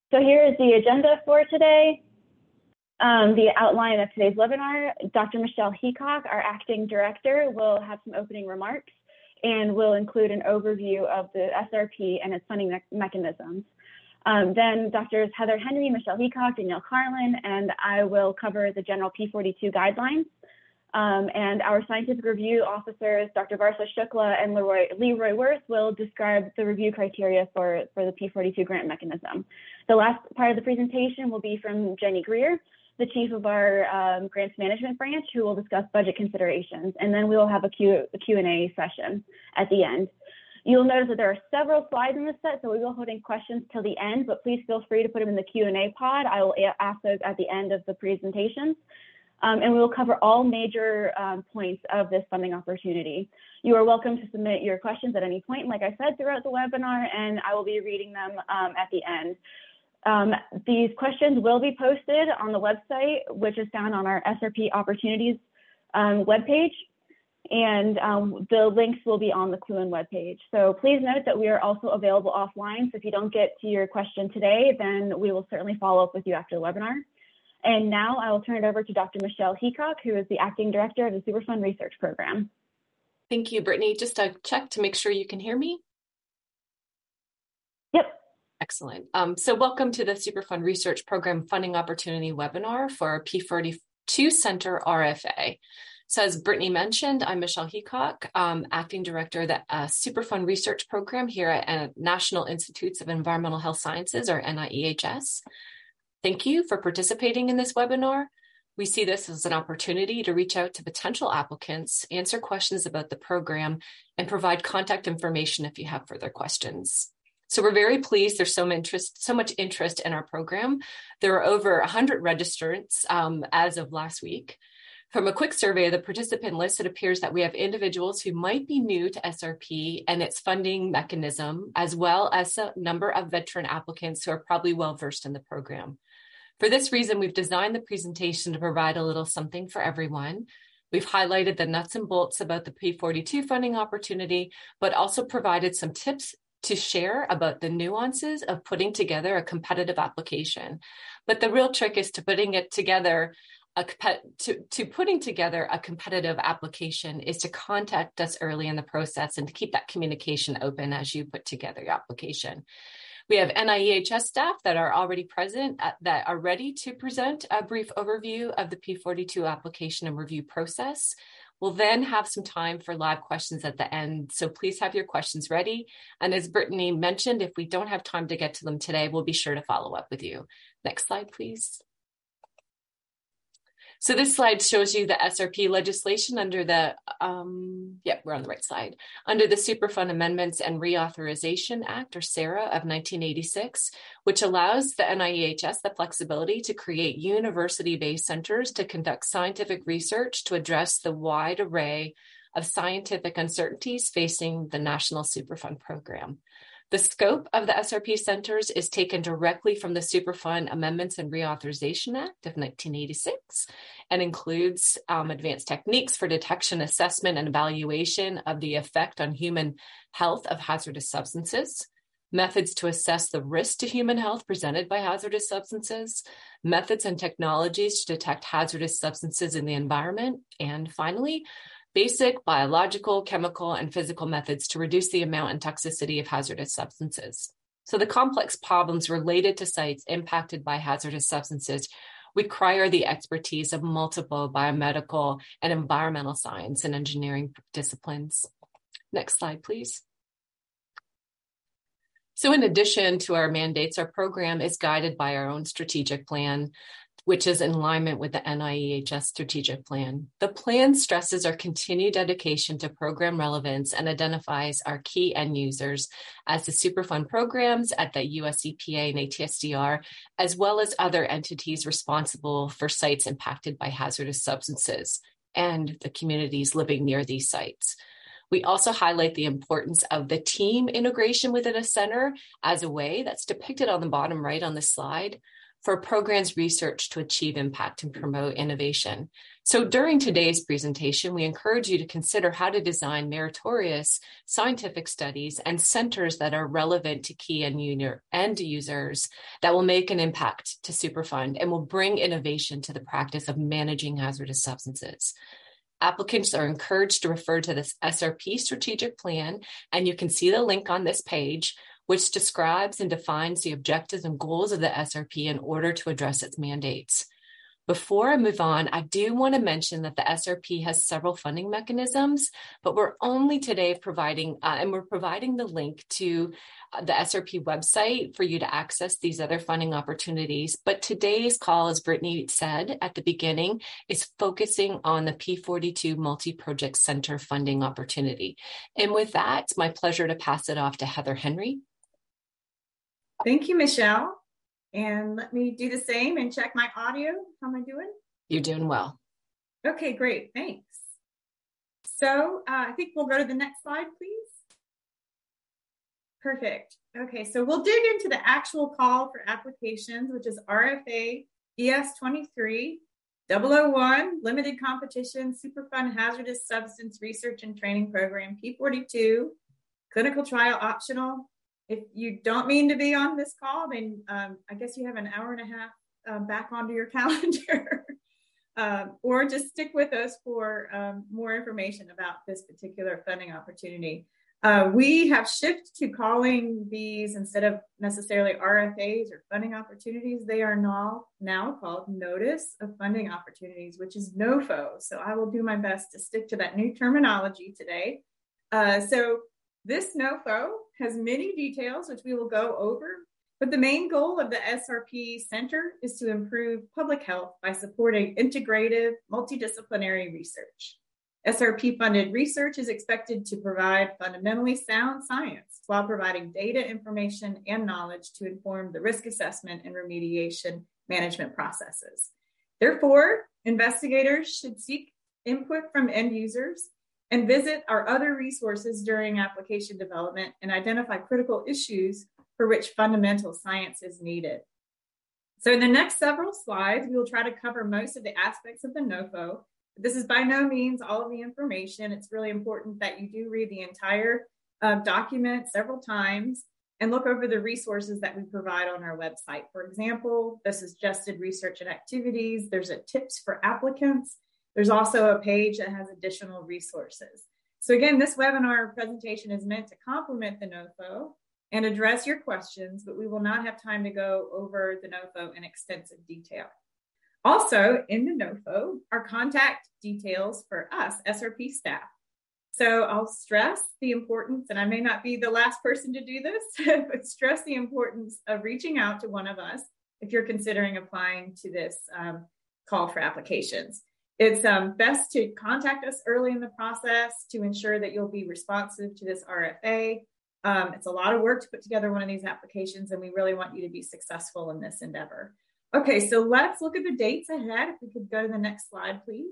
So here is the agenda for today. The outline of today's webinar. Dr. Michelle Heacock, our acting director, will have some opening remarks and will include an overview of the SRP and its funding mechanisms. Then Drs. Heather Henry, Michelle Heacock, Danielle Carlin, and I will cover the general P42 guidelines. And our scientific review officers, Dr. Varsa Shukla and Leroy Worth, will describe the review criteria for the P42 grant mechanism. The last part of the presentation will be from Jenny Greer, the chief of our grants management branch, who will discuss budget considerations. And then we will have a Q&A session at the end. You'll notice that there are several slides in this set, so we will hold any questions till the end, but please feel free to put them in the Q&A pod. I will ask those at the end of the presentations. And we will cover all major points of this funding opportunity. You are welcome to submit your questions at any point, like I said, throughout the webinar, and I will be reading them at the end. These questions will be posted on the website, which is found on our SRP Opportunities webpage, and the links will be on the CLUEN webpage. So please note that we are also available offline, so if you don't get to your question today, then we will certainly follow up with you after the webinar. And now I will turn it over to Dr. Michelle Heacock, who is the acting director of the Superfund Research Program. Thank you, Brittany. Just a check to make sure you can hear me. Yep. Excellent. So welcome to the Superfund Research Program Funding Opportunity webinar for our P42 Center RFA. So as Brittany mentioned, I'm Michelle Heacock, acting director of the Superfund Research Program here at National Institutes of Environmental Health Sciences, or NIEHS. Thank you for participating in this webinar. We see this as an opportunity to reach out to potential applicants, answer questions about the program, and provide contact information if you have further questions. So we're very pleased there's so much interest in our program. There are over 100 registrants as of last week. From a quick survey of the participant list, it appears that we have individuals who might be new to SRP and its funding mechanism, as well as a number of veteran applicants who are probably well-versed in the program. For this reason, we've designed the presentation to provide a little something for everyone. We've highlighted the nuts and bolts about the P42 funding opportunity, but also provided some tips to share about the nuances of putting together a competitive application. But the real trick is to putting together a competitive application is to contact us early in the process and to keep that communication open as you put together your application. We have NIEHS staff that are already present that are ready to present a brief overview of the P42 application and review process. We'll then have some time for live questions at the end, so please have your questions ready. And as Brittany mentioned, if we don't have time to get to them today, we'll be sure to follow up with you. Next slide, please. So this slide shows you the SRP legislation under the, we're on the right slide, under the Superfund Amendments and Reauthorization Act, or SARA, of 1986, which allows the NIEHS the flexibility to create university-based centers to conduct scientific research to address the wide array of scientific uncertainties facing the National Superfund Program. The scope of the SRP centers is taken directly from the Superfund Amendments and Reauthorization Act of 1986 and includes advanced techniques for detection, assessment, and evaluation of the effect on human health of hazardous substances, methods to assess the risk to human health presented by hazardous substances, methods and technologies to detect hazardous substances in the environment, and finally, basic biological, chemical, and physical methods to reduce the amount and toxicity of hazardous substances. So the complex problems related to sites impacted by hazardous substances require the expertise of multiple biomedical and environmental science and engineering disciplines. Next slide, please. So in addition to our mandates, our program is guided by our own strategic plan, which is in alignment with the NIEHS strategic plan. The plan stresses our continued dedication to program relevance and identifies our key end users as the Superfund programs at the US EPA and ATSDR, as well as other entities responsible for sites impacted by hazardous substances and the communities living near these sites. We also highlight the importance of the team integration within a center as a way that's depicted on the bottom right on the slide. for programs research to achieve impact and promote innovation. So during today's presentation, we encourage you to consider how to design meritorious scientific studies and centers that are relevant to key end users that will make an impact to Superfund and will bring innovation to the practice of managing hazardous substances. Applicants are encouraged to refer to this SRP strategic plan, and you can see the link on this page, which describes and defines the objectives and goals of the SRP in order to address its mandates. Before I move on, I do want to mention that the SRP has several funding mechanisms, but we're only today providing, and we're providing the link to the SRP website for you to access these other funding opportunities. But today's call, as Brittany said at the beginning, is focusing on the P42 Multi-Project Center funding opportunity. And with that, it's my pleasure to pass it off to Heather Henry. Thank you, Michelle. And let me do the same and check my audio. How am I doing? You're doing well. Okay, great. Thanks. So I think we'll go to the next slide, please. Perfect. Okay, so we'll dig into the actual call for applications, which is RFA ES23 001 Limited Competition Superfund Hazardous Substance Research and Training Program, P42, Clinical Trial Optional. If you don't mean to be on this call, then I guess you have an hour and a half back onto your calendar. Or just stick with us for more information about this particular funding opportunity. We have shifted to calling these, instead of necessarily RFAs or funding opportunities, they are now called Notice of Funding Opportunities, which is NOFO. So I will do my best to stick to that new terminology today. So this NOFO has many details, which we will go over, but the main goal of the SRP Center is to improve public health by supporting integrative, multidisciplinary research. SRP-funded research is expected to provide fundamentally sound science while providing data, information, and knowledge to inform the risk assessment and remediation management processes. Therefore, investigators should seek input from end users and visit our other resources during application development and identify critical issues for which fundamental science is needed. So in the next several slides, we will try to cover most of the aspects of the NOFO. This is by no means all of the information. It's really important that you do read the entire document several times and look over the resources that we provide on our website. For example, the suggested research and activities. There's a tips for applicants. There's also a page that has additional resources. So again, this webinar presentation is meant to complement the NOFO and address your questions, but we will not have time to go over the NOFO in extensive detail. Also in the NOFO are contact details for us, SRP staff. So I'll stress the importance, and I may not be the last person to do this, but stress the importance of reaching out to one of us if you're considering applying to this call for applications. It's best to contact us early in the process to ensure that you'll be responsive to this RFA. It's a lot of work to put together one of these applications, and we really want you to be successful in this endeavor. Okay, so let's look at the dates ahead. If we could go to the next slide, please.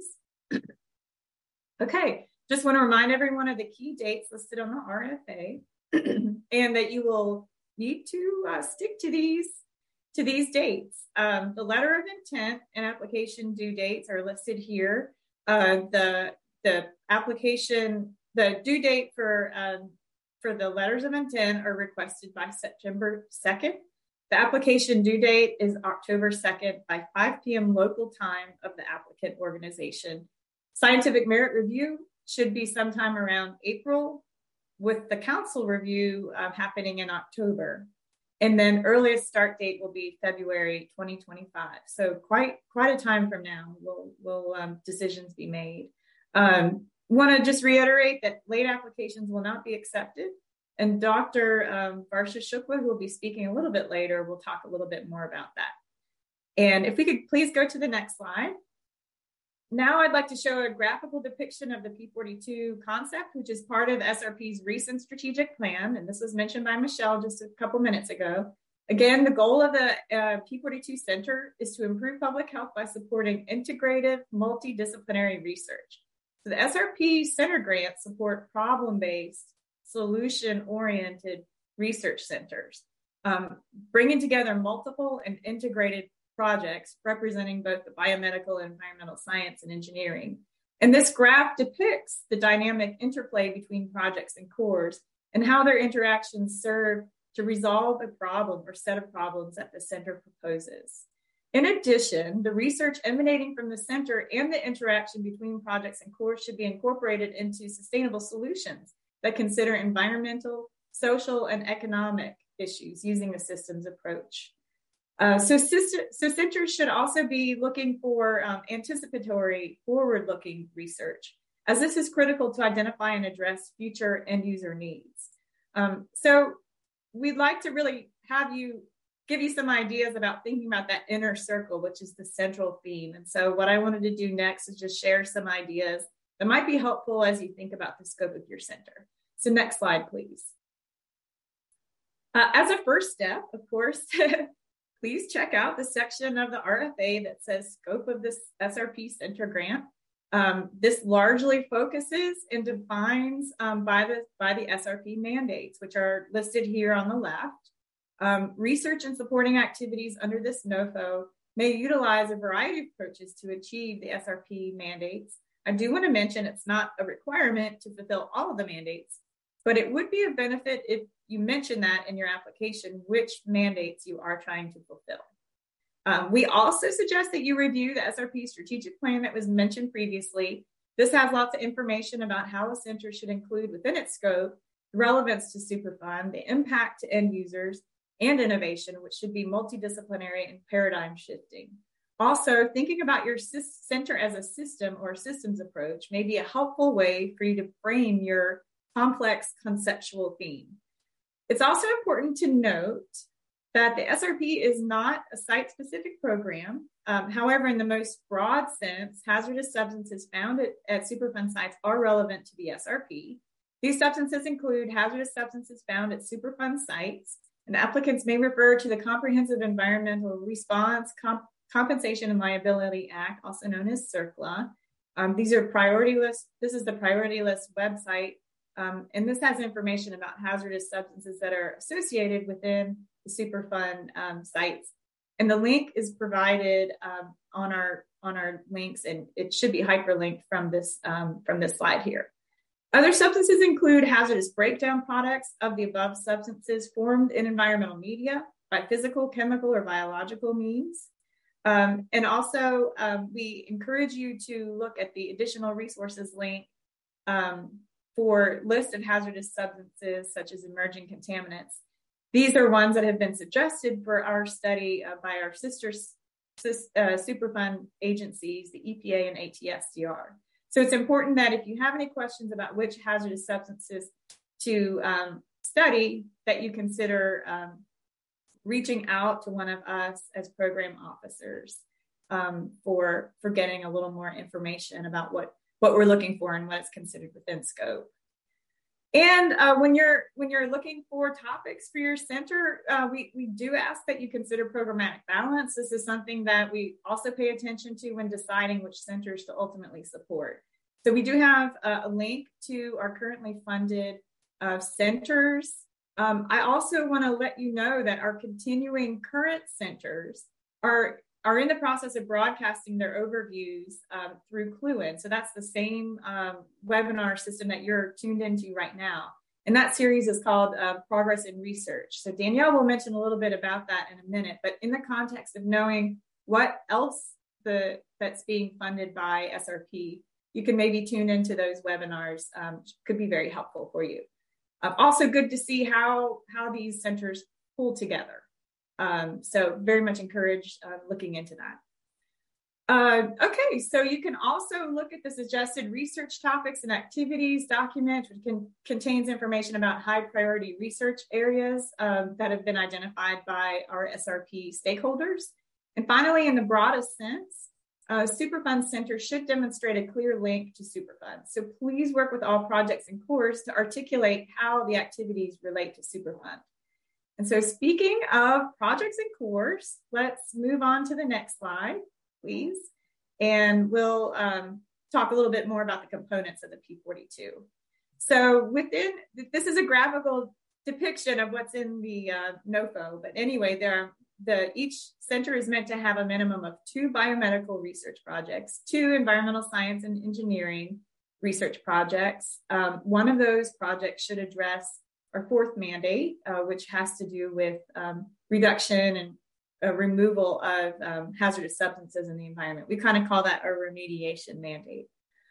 Okay, just want to remind everyone of the key dates listed on the RFA and that you will need to stick to these dates. The letter of intent and application due dates are listed here. The application, the due date for the letters of intent are requested by September 2nd. The application due date is October 2nd by 5 p.m. local time of the applicant organization. Scientific merit review should be sometime around April, with the council review happening in October. And then earliest start date will be February 2025. So quite a time from now will decisions be made. Want to just reiterate that late applications will not be accepted. And Dr. Varsha Shukla, who will be speaking a little bit later, will talk a little bit more about that. And if we could please go to the next slide. Now I'd like to show a graphical depiction of the P42 concept, which is part of SRP's recent strategic plan. And this was mentioned by Michelle just a couple minutes ago. Again, the goal of the P42 Center is to improve public health by supporting integrative, multidisciplinary research. So the SRP Center grants support problem-based, solution-oriented research centers, bringing together multiple and integrated projects representing both the biomedical and environmental science and engineering. And this graph depicts the dynamic interplay between projects and cores and how their interactions serve to resolve a problem or set of problems that the center proposes. In addition, the research emanating from the center and the interaction between projects and cores should be incorporated into sustainable solutions that consider environmental, social, and economic issues using a systems approach. So centers should also be looking for anticipatory, forward-looking research, as this is critical to identify and address future end user needs. So we'd like to really give you some ideas about thinking about that inner circle, which is the central theme. And so what I wanted to do next is just share some ideas that might be helpful as you think about the scope of your center. So next slide, please. As a first step, of course, please check out the section of the RFA that says scope of this SRP Center grant. This largely focuses and defines by the SRP mandates, which are listed here on the left. Research and supporting activities under this NOFO may utilize a variety of approaches to achieve the SRP mandates. I do want to mention it's not a requirement to fulfill all of the mandates, but it would be a benefit if you mention that in your application, which mandates you are trying to fulfill. We also suggest that you review the SRP strategic plan that was mentioned previously. This has lots of information about how a center should include within its scope the relevance to Superfund, the impact to end users, and innovation, which should be multidisciplinary and paradigm shifting. Also, thinking about your center as a system or a systems approach may be a helpful way for you to frame your complex conceptual theme. It's also important to note that the SRP is not a site-specific program. However, in the most broad sense, hazardous substances found at Superfund sites are relevant to the SRP. These substances include hazardous substances found at Superfund sites, and applicants may refer to the Comprehensive Environmental Response, Compensation and Liability Act, also known as CERCLA. These are priority lists. This is the priority list website. And this has information about hazardous substances that are associated within the Superfund sites. And the link is provided on our links, and it should be hyperlinked from this slide here. Other substances include hazardous breakdown products of the above substances formed in environmental media by physical, chemical, or biological means. And also, we encourage you to look at the additional resources link for lists of hazardous substances such as emerging contaminants. These are ones that have been suggested for our study by our sister Superfund agencies, the EPA and ATSDR. So it's important that if you have any questions about which hazardous substances to study, that you consider reaching out to one of us as program officers for getting a little more information about what we're looking for and what is considered within scope. And when you're looking for topics for your center, we do ask that you consider programmatic balance. This is something that we also pay attention to when deciding which centers to ultimately support. So we do have a link to our currently funded centers. I also want to let you know that our continuing current centers are in the process of broadcasting their overviews through Cluin. So that's the same webinar system that you're tuned into right now. And that series is called Progress in Research. So Danielle will mention a little bit about that in a minute, but in the context of knowing what else that's being funded by SRP, you can maybe tune into those webinars. Could be very helpful for you. Also good to see how these centers pull together. So very much encourage looking into that. Okay, so you can also look at the suggested research topics and activities document, which contains information about high priority research areas that have been identified by our SRP stakeholders. And finally, in the broadest sense, Superfund Center should demonstrate a clear link to Superfund. So please work with all projects and cores to articulate how the activities relate to Superfund. And so speaking of projects and cores, let's move on to the next slide, please. And we'll talk a little bit more about the components of the P42. So this is a graphical depiction of what's in the NOFO. But anyway, there are each center is meant to have a minimum of 2 biomedical research projects, 2 environmental science and engineering research projects. One of those projects should address our 4th mandate, which has to do with reduction and removal of hazardous substances in the environment. We kind of call that our remediation mandate.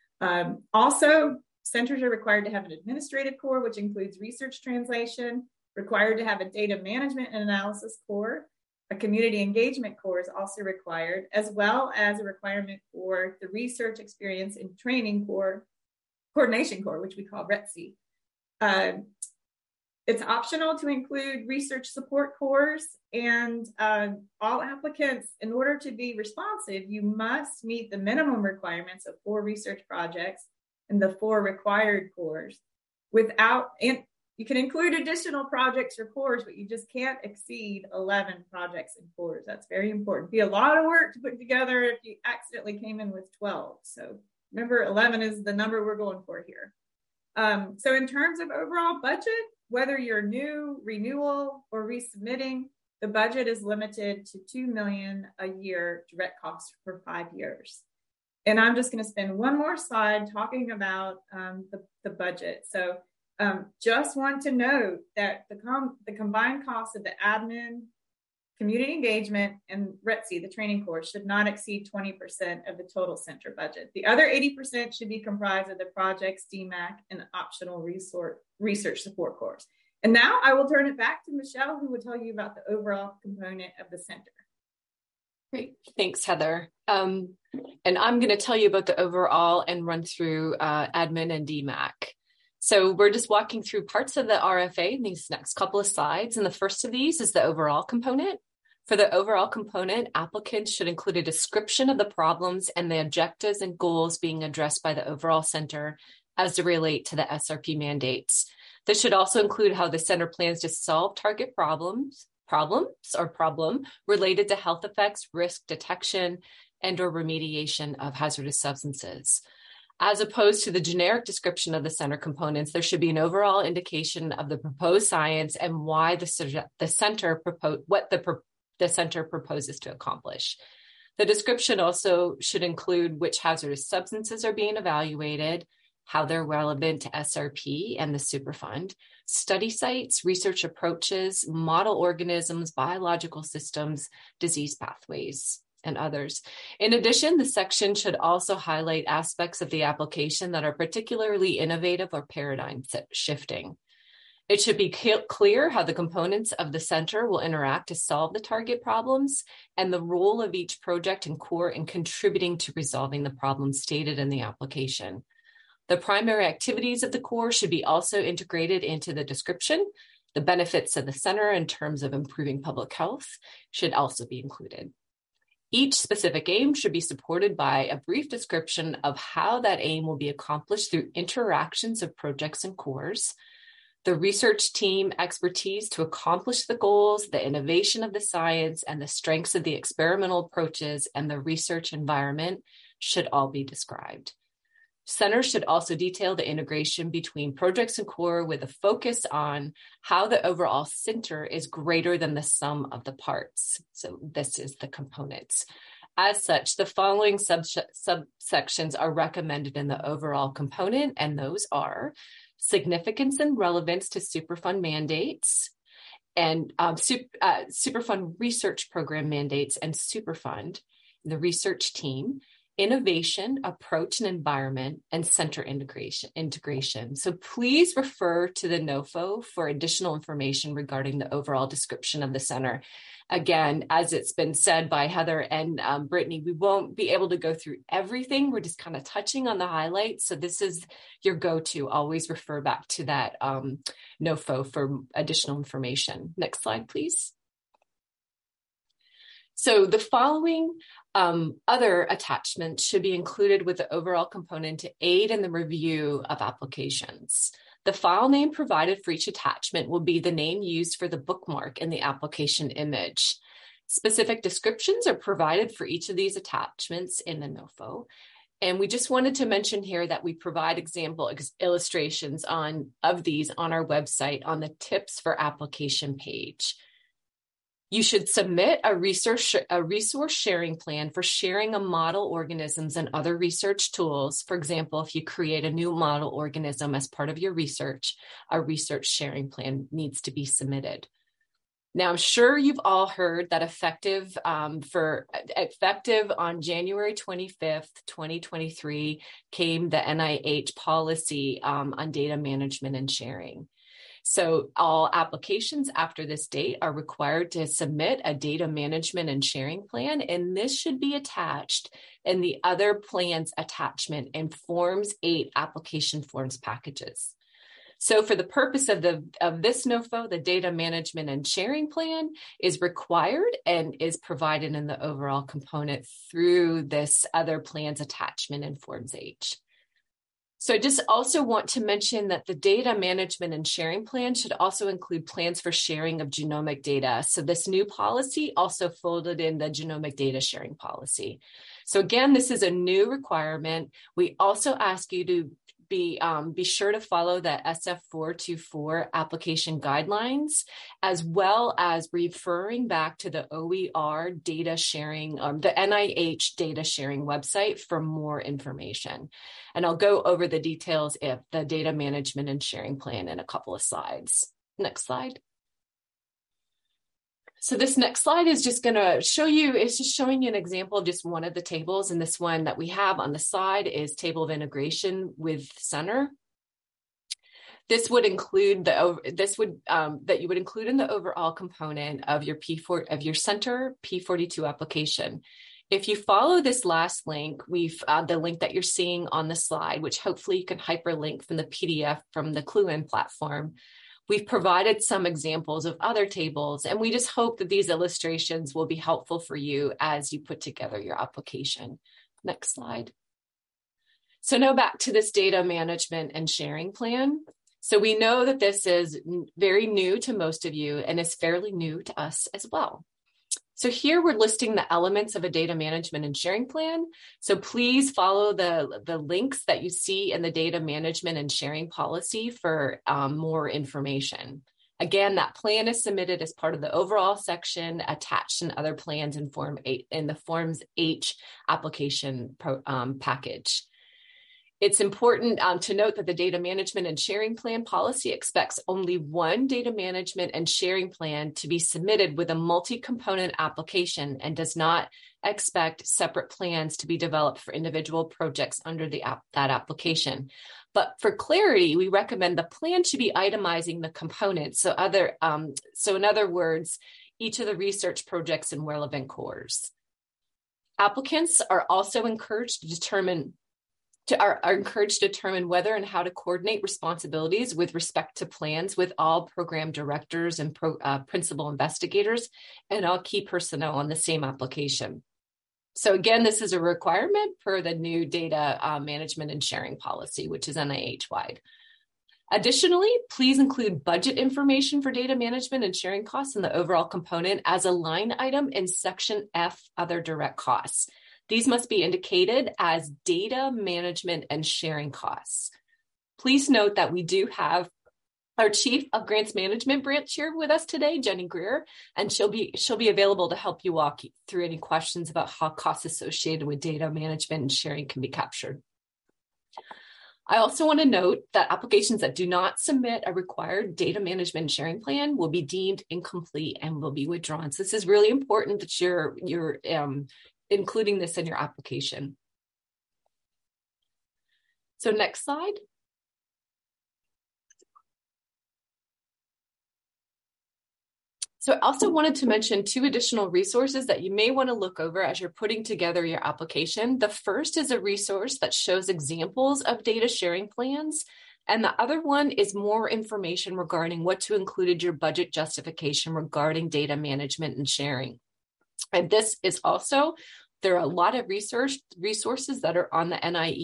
Also, centers are required to have an administrative core, which includes research translation, required to have a data management and analysis core. A community engagement core is also required, as well as a requirement for the research experience and training core, coordination core, which we call RETC. It's optional to include research support cores, and all applicants, in order to be responsive, you must meet the minimum requirements of 4 research projects and the 4 required cores. And you can include additional projects or cores, but you just can't exceed 11 projects and cores. That's very important. It'd be a lot of work to put together if you accidentally came in with 12. So remember, 11 is the number we're going for here. So in terms of overall budget, whether you're new, renewal, or resubmitting, the budget is limited to $2 million a year direct costs for 5 years. And I'm just going to spend one more slide talking about the budget. So just want to note that the combined cost of the admin, community engagement, and RETC, the training course, should not exceed 20% of the total center budget. The other 80% should be comprised of the projects, DMAC, and optional research support course. And now I will turn it back to Michelle, who will tell you about the overall component of the center. Great. Thanks, Heather. And I'm going to tell you about the overall and run through admin and DMAC. So we're just walking through parts of the RFA in these next couple of slides. And the first of these is the overall component. For the overall component, applicants should include a description of the problems and the objectives and goals being addressed by the overall center as they relate to the SRP mandates. This should also include how the center plans to solve target problem related to health effects, risk detection, and or remediation of hazardous substances. As opposed to the generic description of the center components, there should be an overall indication of the proposed science and why the center proposes to accomplish. The description also should include which hazardous substances are being evaluated, how they're relevant to SRP and the Superfund, study sites, research approaches, model organisms, biological systems, disease pathways, and others. In addition, the section should also highlight aspects of the application that are particularly innovative or paradigm shifting. It should be clear how the components of the center will interact to solve the target problems and the role of each project and core in contributing to resolving the problems stated in the application. The primary activities of the core should be also integrated into the description. The benefits of the center in terms of improving public health should also be included. Each specific aim should be supported by a brief description of how that aim will be accomplished through interactions of projects and cores, the research team expertise to accomplish the goals, the innovation of the science, and the strengths of the experimental approaches and the research environment should all be described. Centers should also detail the integration between projects and core with a focus on how the overall center is greater than the sum of the parts. So this is the components. As such, the following subsections are recommended in the overall component, and those are significance and relevance to Superfund mandates and Superfund research program mandates and Superfund, the research team, innovation, approach and environment, and center integration. So please refer to the NOFO for additional information regarding the overall description of the center. Again, as it's been said by Heather and Brittany, we won't be able to go through everything. We're just kind of touching on the highlights. So this is your go-to. Always refer back to that NOFO for additional information. Next slide, please. So the following other attachments should be included with the overall component to aid in the review of applications. The file name provided for each attachment will be the name used for the bookmark in the application image. Specific descriptions are provided for each of these attachments in the NOFO. And we just wanted to mention here that we provide example illustrations of these on our website on the tips for application page. You should submit a resource sharing plan for sharing of model organisms and other research tools. For example, if you create a new model organism as part of your research, a research sharing plan needs to be submitted. Now, I'm sure you've all heard that effective on January 25th, 2023, came the NIH policy on data management and sharing. So all applications after this date are required to submit a data management and sharing plan, and this should be attached in the other plans attachment in Forms 8 application forms packages. So for the purpose of this NOFO, the data management and sharing plan is required and is provided in the overall component through this other plans attachment in Forms H. So I just also want to mention that the data management and sharing plan should also include plans for sharing of genomic data. So this new policy also folded in the genomic data sharing policy. So again, this is a new requirement. We also ask you to be sure to follow the SF424 application guidelines, as well as referring back to the OER data sharing, the NIH data sharing website for more information. And I'll go over the details of the data management and sharing plan in a couple of slides. Next slide. So this next slide is just going to show you, it's just showing you an example of just one of the tables. And this one that we have on the side is table of integration with Center. This would include that you would include in the overall component of your Center P42 application. If you follow this last link, the link that you're seeing on the slide, which hopefully you can hyperlink from the PDF from the ClueIn platform. We've provided some examples of other tables, and we just hope that these illustrations will be helpful for you as you put together your application. Next slide. So now back to this data management and sharing plan. So we know that this is very new to most of you and is fairly new to us as well. So here we're listing the elements of a data management and sharing plan. So please follow the links that you see in the data management and sharing policy for more information. Again, that plan is submitted as part of the overall section attached in other plans in the Forms H application package. It's important to note that the data management and sharing plan policy expects only one data management and sharing plan to be submitted with a multi-component application and does not expect separate plans to be developed for individual projects under that application. But for clarity, we recommend the plan should be itemizing the components. So in other words, each of the research projects and relevant cores. Applicants are also encouraged to determine whether and how to coordinate responsibilities with respect to plans with all program directors and principal investigators and all key personnel on the same application. So again, this is a requirement per the new data management and sharing policy, which is NIH-wide. Additionally, please include budget information for data management and sharing costs in the overall component as a line item in section F, other direct costs. These must be indicated as data management and sharing costs. Please note that we do have our Chief of Grants Management branch here with us today, Jenny Greer, and she'll be available to help you walk through any questions about how costs associated with data management and sharing can be captured. I also want to note that applications that do not submit a required data management and sharing plan will be deemed incomplete and will be withdrawn. So this is really important that you're including this in your application. So next slide. So I also wanted to mention two additional resources that you may want to look over as you're putting together your application. The first is a resource that shows examples of data sharing plans. And the other one is more information regarding what to include in your budget justification regarding data management and sharing. And this is also, there are a lot of resources that are on the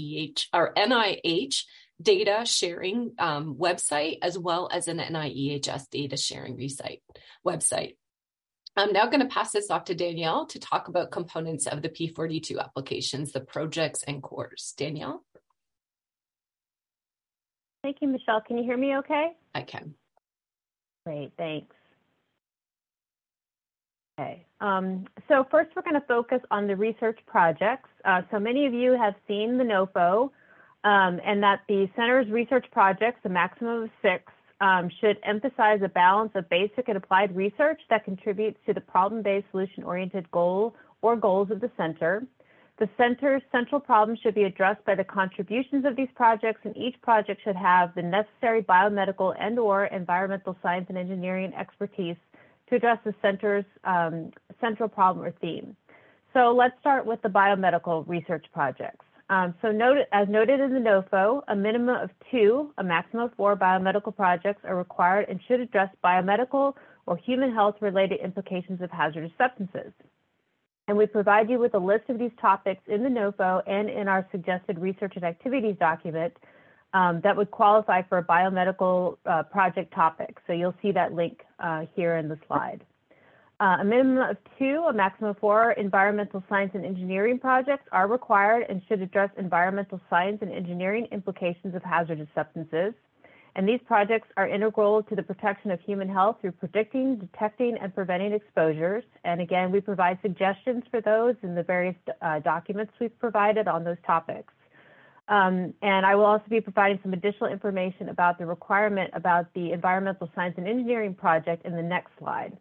NIH data sharing website, as well as an NIEHS data sharing website. I'm now going to pass this off to Danielle to talk about components of the P42 applications, the projects and cores. Danielle? Thank you, Michelle. Can you hear me okay? I can. Great, thanks. Okay, so first we're going to focus on the research projects. So many of you have seen the NOFO, and that the center's research projects, a maximum of 6, should emphasize a balance of basic and applied research that contributes to the problem-based solution-oriented goal or goals of the center. The center's central problem should be addressed by the contributions of these projects, and each project should have the necessary biomedical and/or environmental science and engineering expertise to address the center's central problem or theme. So let's start with the biomedical research projects. As noted in the NOFO, a minimum of 2, a maximum of 4 biomedical projects are required and should address biomedical or human health-related implications of hazardous substances. And we provide you with a list of these topics in the NOFO and in our suggested research and activities document that would qualify for a biomedical project topic. So you'll see that link here in the slide. A minimum of 2, a maximum of 4 environmental science and engineering projects are required and should address environmental science and engineering implications of hazardous substances. And these projects are integral to the protection of human health through predicting, detecting, and preventing exposures. And again, we provide suggestions for those in the various documents we've provided on those topics. And I will also be providing some additional information about the requirement about the environmental science and engineering project in the next slide.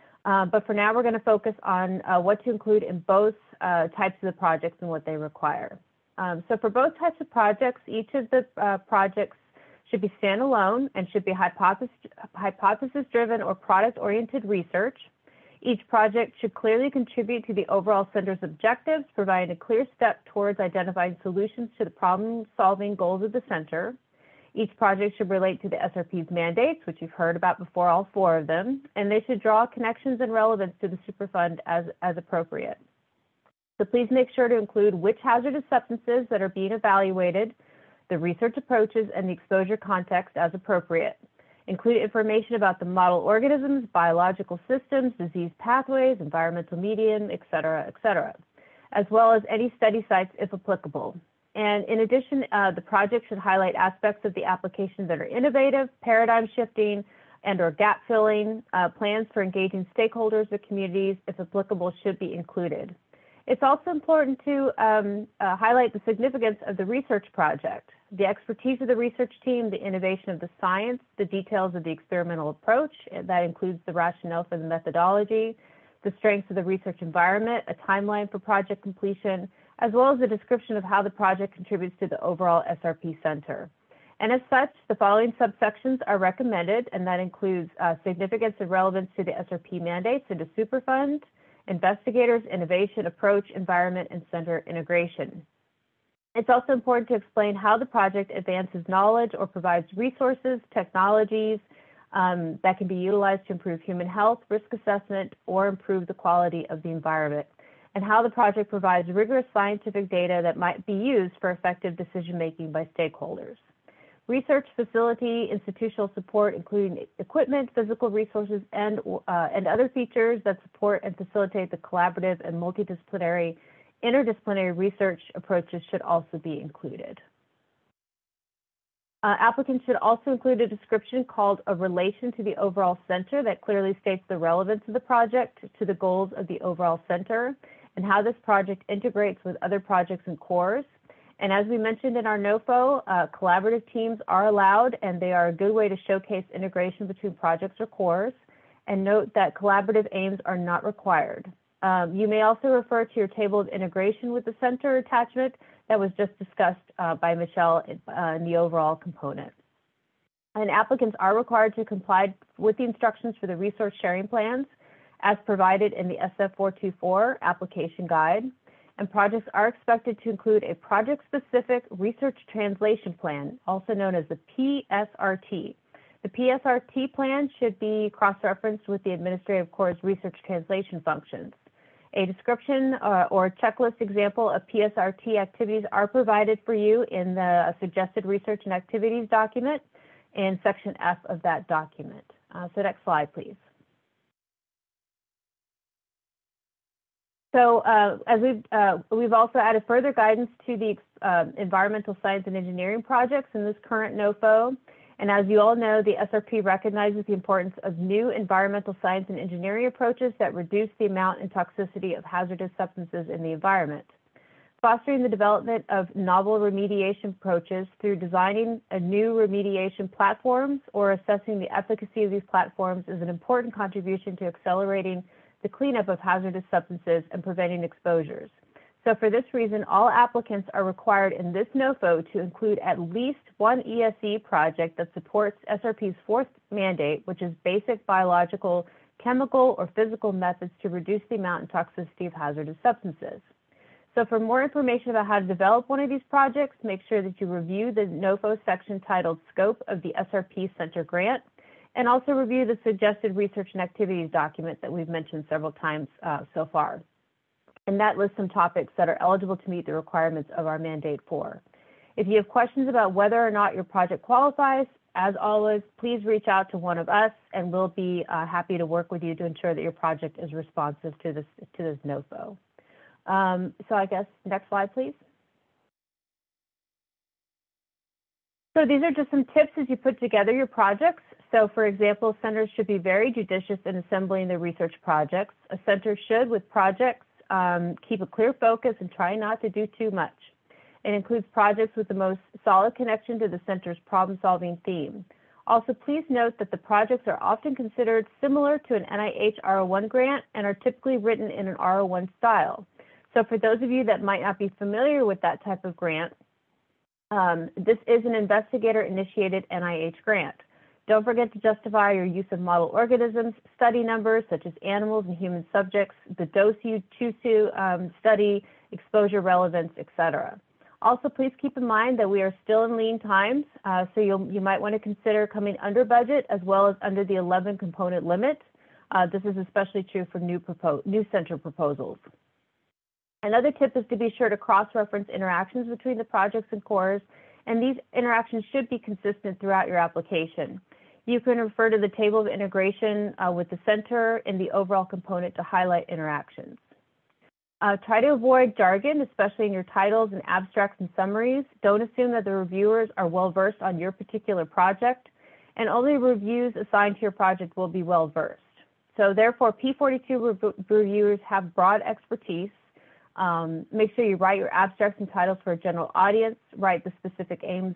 But for now, we're going to focus on what to include in both types of the projects and what they require. So for both types of projects, each of the projects should be standalone and should be hypothesis-driven or product-oriented research. Each project should clearly contribute to the overall center's objectives, providing a clear step towards identifying solutions to the problem-solving goals of the center. Each project should relate to the SRP's mandates, which you've heard about before, all 4 of them, and they should draw connections and relevance to the Superfund as appropriate. So please make sure to include which hazardous substances that are being evaluated, the research approaches, and the exposure context as appropriate. Include information about the model organisms, biological systems, disease pathways, environmental medium, et cetera, as well as any study sites if applicable. And in addition, the project should highlight aspects of the application that are innovative, paradigm shifting, and/or gap filling. Plans for engaging stakeholders or communities, if applicable, should be included. It's also important to highlight the significance of the research project, the expertise of the research team, the innovation of the science, the details of the experimental approach, and that includes the rationale for the methodology, the strengths of the research environment, a timeline for project completion, as well as a description of how the project contributes to the overall SRP Center. And as such, the following subsections are recommended, and that includes significance and relevance to the SRP mandates and to Superfund, investigators, innovation, approach, environment, and center integration. It's also important to explain how the project advances knowledge or provides resources, technologies that can be utilized to improve human health, risk assessment, or improve the quality of the environment, and how the project provides rigorous scientific data that might be used for effective decision-making by stakeholders. Research facility, institutional support, including equipment, physical resources, and other features that support and facilitate the collaborative and multidisciplinary, interdisciplinary research approaches should also be included. Applicants should also include a description called a relation to the overall center that clearly states the relevance of the project to the goals of the overall center and how this project integrates with other projects and cores. And as we mentioned in our NOFO, collaborative teams are allowed, and they are a good way to showcase integration between projects or cores. And note that collaborative aims are not required. You may also refer to your table of integration with the center attachment that was just discussed by Michelle in the overall component. And applicants are required to comply with the instructions for the resource sharing plans as provided in the SF424 application guide. And projects are expected to include a project-specific research translation plan, also known as the PSRT. The PSRT plan should be cross-referenced with the Administrative Corps' research translation functions. A description or checklist example of PSRT activities are provided for you in the suggested research and activities document in section F of that document. So next slide, please. So as we've also added further guidance to the environmental science and engineering projects in this current NOFO. And as you all know, the SRP recognizes the importance of new environmental science and engineering approaches that reduce the amount and toxicity of hazardous substances in the environment. Fostering the development of novel remediation approaches through designing a new remediation platforms or assessing the efficacy of these platforms is an important contribution to accelerating the cleanup of hazardous substances and preventing exposures. So for this reason, all applicants are required in this NOFO to include at least one ESE project that supports SRP's fourth mandate, which is basic biological, chemical, or physical methods to reduce the amount and toxicity of hazardous substances. So for more information about how to develop one of these projects, make sure that you review the NOFO section titled Scope of the SRP Center Grant, and also review the suggested research and activities document that we've mentioned several times so far. And that lists some topics that are eligible to meet the requirements of our Mandate 4. If you have questions about whether or not your project qualifies, as always, please reach out to one of us, and we'll be happy to work with you to ensure that your project is responsive to this NOFO. So I guess next slide, please. So these are just some tips as you put together your projects. So for example, centers should be very judicious in assembling their research projects. A center should, with projects, keep a clear focus and try not to do too much. It includes projects with the most solid connection to the center's problem-solving theme. Also, please note that the projects are often considered similar to an NIH R01 grant and are typically written in an R01 style. So for those of you that might not be familiar with that type of grant, this is an investigator-initiated NIH grant. Don't forget to justify your use of model organisms, study numbers such as animals and human subjects, the dose you choose to study, exposure relevance, etc. Also, please keep in mind that we are still in lean times, so you might want to consider coming under budget as well as under the 11 component limit. This is especially true for new center proposals. Another tip is to be sure to cross-reference interactions between the projects and cores, and these interactions should be consistent throughout your application. You can refer to the table of integration with the center and the overall component to highlight interactions. Try to avoid jargon, especially in your titles and abstracts and summaries. Don't assume that the reviewers are well-versed on your particular project, and only reviews assigned to your project will be well-versed. So therefore, P42 reviewers have broad expertise. Make sure you write your abstracts and titles for a general audience, write your specific aims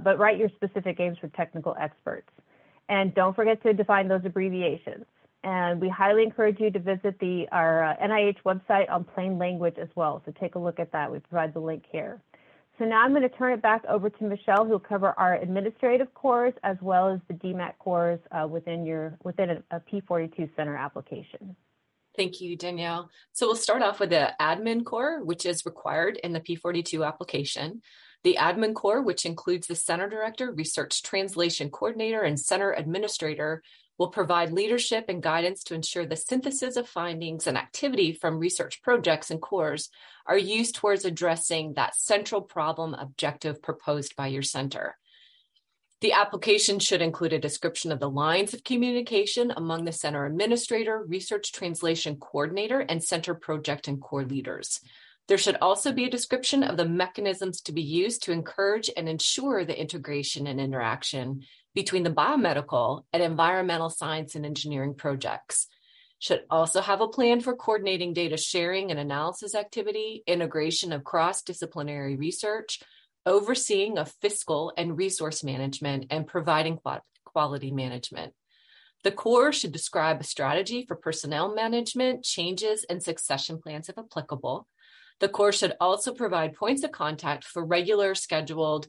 for technical experts. And don't forget to define those abbreviations. And we highly encourage you to visit our NIH website on plain language as well. So take a look at that. We provide the link here. So now I'm going to turn it back over to Michelle, who will cover our administrative cores as well as the DMAT cores within a P42 center application. Thank you, Danielle. So we'll start off with the admin core, which is required in the P42 application. The admin core, which includes the center director, research translation coordinator, and center administrator, will provide leadership and guidance to ensure the synthesis of findings and activity from research projects and cores are used towards addressing that central problem objective proposed by your center. The application should include a description of the lines of communication among the center administrator, research translation coordinator, and center project and core leaders. There should also be a description of the mechanisms to be used to encourage and ensure the integration and interaction between the biomedical and environmental science and engineering projects. Should also have a plan for coordinating data sharing and analysis activity, integration of cross-disciplinary research, overseeing of fiscal and resource management, and providing quality management. The core should describe a strategy for personnel management, changes, and succession plans if applicable. The core should also provide points of contact for regular scheduled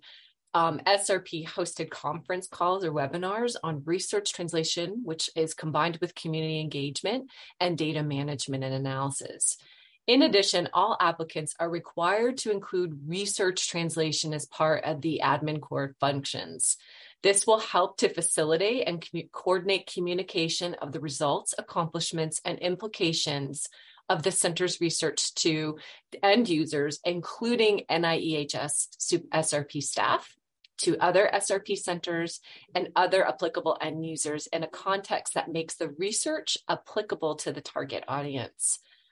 SRP-hosted conference calls or webinars on research translation, which is combined with community engagement and data management and analysis. In addition, all applicants are required to include research translation as part of the admin core functions. This will help to facilitate and coordinate communication of the results, accomplishments, and implications of the center's research to end users, including NIEHS SRP staff, to other SRP centers, and other applicable end users in a context that makes the research applicable to the target audience.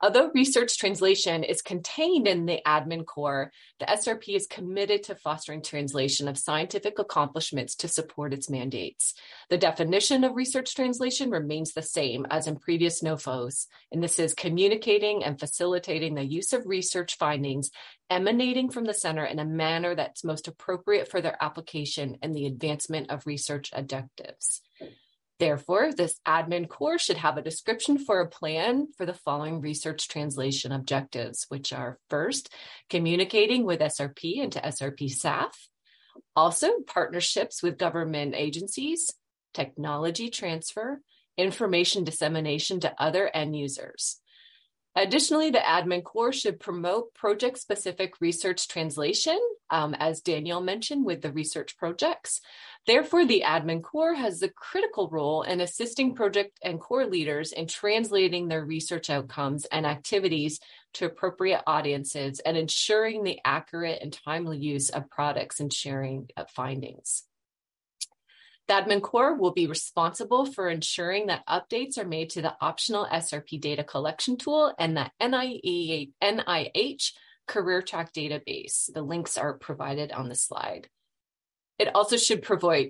Although research translation is contained in the admin core, the SRP is committed to fostering translation of scientific accomplishments to support its mandates. The definition of research translation remains the same as in previous NOFOs, and this is communicating and facilitating the use of research findings emanating from the center in a manner that's most appropriate for their application and the advancement of research objectives. Therefore, this admin core should have a description for a plan for the following research translation objectives, which are first, communicating with SRP and to SRP staff, also partnerships with government agencies, technology transfer, information dissemination to other end users. Additionally, the admin core should promote project-specific research translation, as Danielle mentioned with the research projects. Therefore, the admin core has a critical role in assisting project and core leaders in translating their research outcomes and activities to appropriate audiences and ensuring the accurate and timely use of products and sharing of findings. The admin core will be responsible for ensuring that updates are made to the optional SRP data collection tool and the NIH career track database. The links are provided on the slide. It also should provide,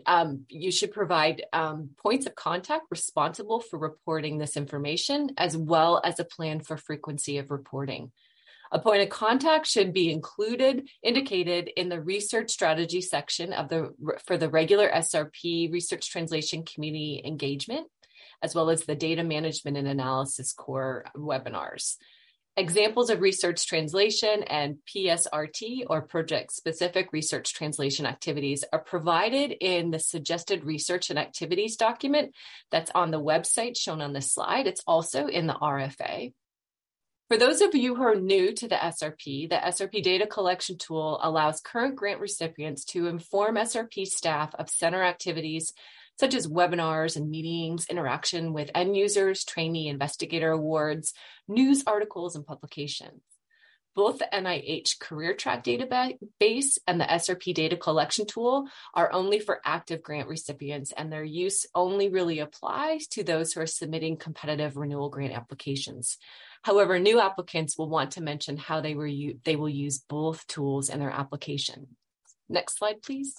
points of contact responsible for reporting this information, as well as a plan for frequency of reporting. A point of contact should be indicated in the research strategy section for the regular SRP research translation community engagement, as well as the data management and analysis core webinars. Examples of research translation and PSRT or project-specific research translation activities are provided in the suggested research and activities document that's on the website shown on this slide. It's also in the RFA. For those of you who are new to the SRP data collection tool allows current grant recipients to inform SRP staff of center activities such as webinars and meetings, interaction with end users, trainee investigator awards, news articles, and publications. Both the NIH career track database and the SRP data collection tool are only for active grant recipients, and their use only really applies to those who are submitting competitive renewal grant applications. However, new applicants will want to mention how they will use both tools in their application. Next slide, please.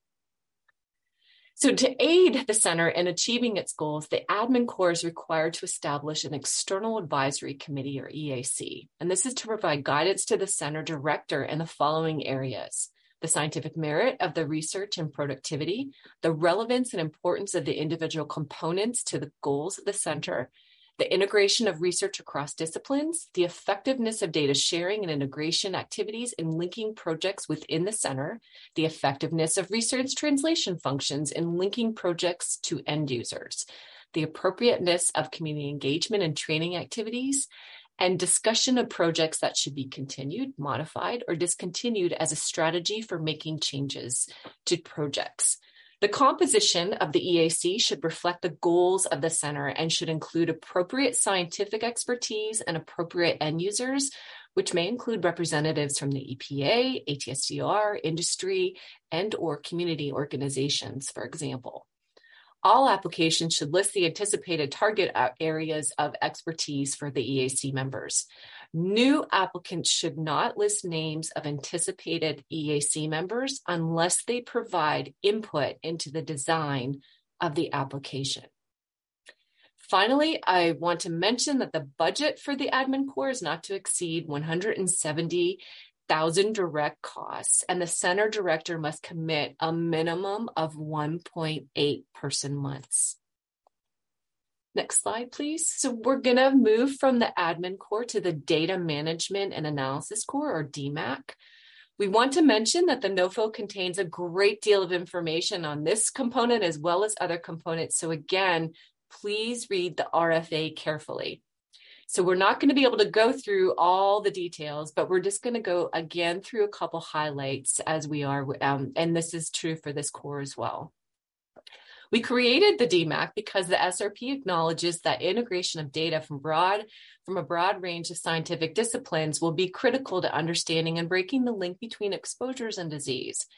So to aid the center in achieving its goals, the admin core is required to establish an external advisory committee or EAC. And this is to provide guidance to the center director in the following areas: the scientific merit of the research and productivity, the relevance and importance of the individual components to the goals of the center, the integration of research across disciplines, the effectiveness of data sharing and integration activities in linking projects within the center, the effectiveness of research translation functions in linking projects to end users, the appropriateness of community engagement and training activities, and discussion of projects that should be continued, modified, or discontinued as a strategy for making changes to projects. The composition of the EAC should reflect the goals of the center and should include appropriate scientific expertise and appropriate end users, which may include representatives from the EPA, ATSDR, industry, and/or community organizations, for example. All applications should list the anticipated target areas of expertise for the EAC members. New applicants should not list names of anticipated EAC members unless they provide input into the design of the application. Finally, I want to mention that the budget for the admin core is not to exceed $170,000 direct costs, and the center director must commit a minimum of 1.8 person months. Next slide, please. So we're going to move from the admin core to the data management and analysis core, or DMAC. We want to mention that the NOFO contains a great deal of information on this component as well as other components. So again, please read the RFA carefully. So we're not going to be able to go through all the details, but we're just going to go again through a couple highlights as we are, and this is true for this core as well. We created the DMAC because the SRP acknowledges that integration of data from a broad range of scientific disciplines will be critical to understanding and breaking the link between exposures and disease.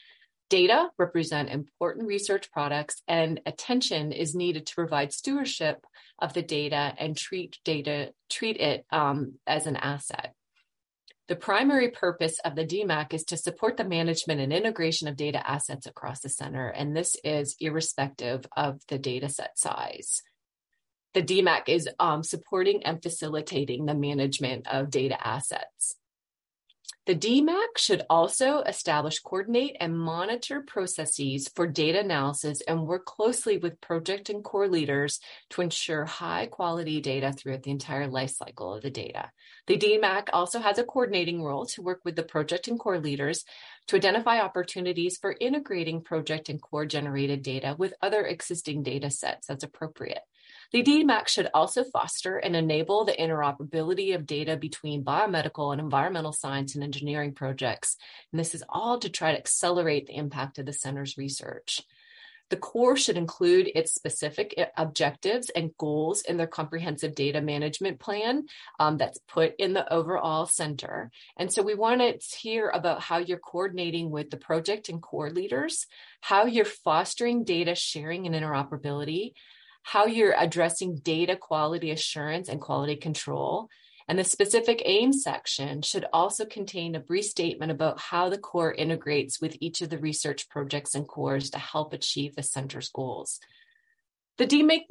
Data represent important research products, and attention is needed to provide stewardship of the data and treat it as an asset. The primary purpose of the DMAC is to support the management and integration of data assets across the center, and this is irrespective of the data set size. The DMAC is supporting and facilitating the management of data assets. The DMAC should also establish, coordinate, and monitor processes for data analysis and work closely with project and core leaders to ensure high quality data throughout the entire life cycle of the data. The DMAC also has a coordinating role to work with the project and core leaders to identify opportunities for integrating project and core generated data with other existing data sets as appropriate. The DMAC should also foster and enable the interoperability of data between biomedical and environmental science and engineering projects. And this is all to try to accelerate the impact of the center's research. The core should include its specific objectives and goals in their comprehensive data management plan that's put in the overall center. And so we want to hear about how you're coordinating with the project and core leaders, how you're fostering data sharing and interoperability, how you're addressing data quality assurance and quality control. And the specific aim section should also contain a brief statement about how the core integrates with each of the research projects and cores to help achieve the center's goals. The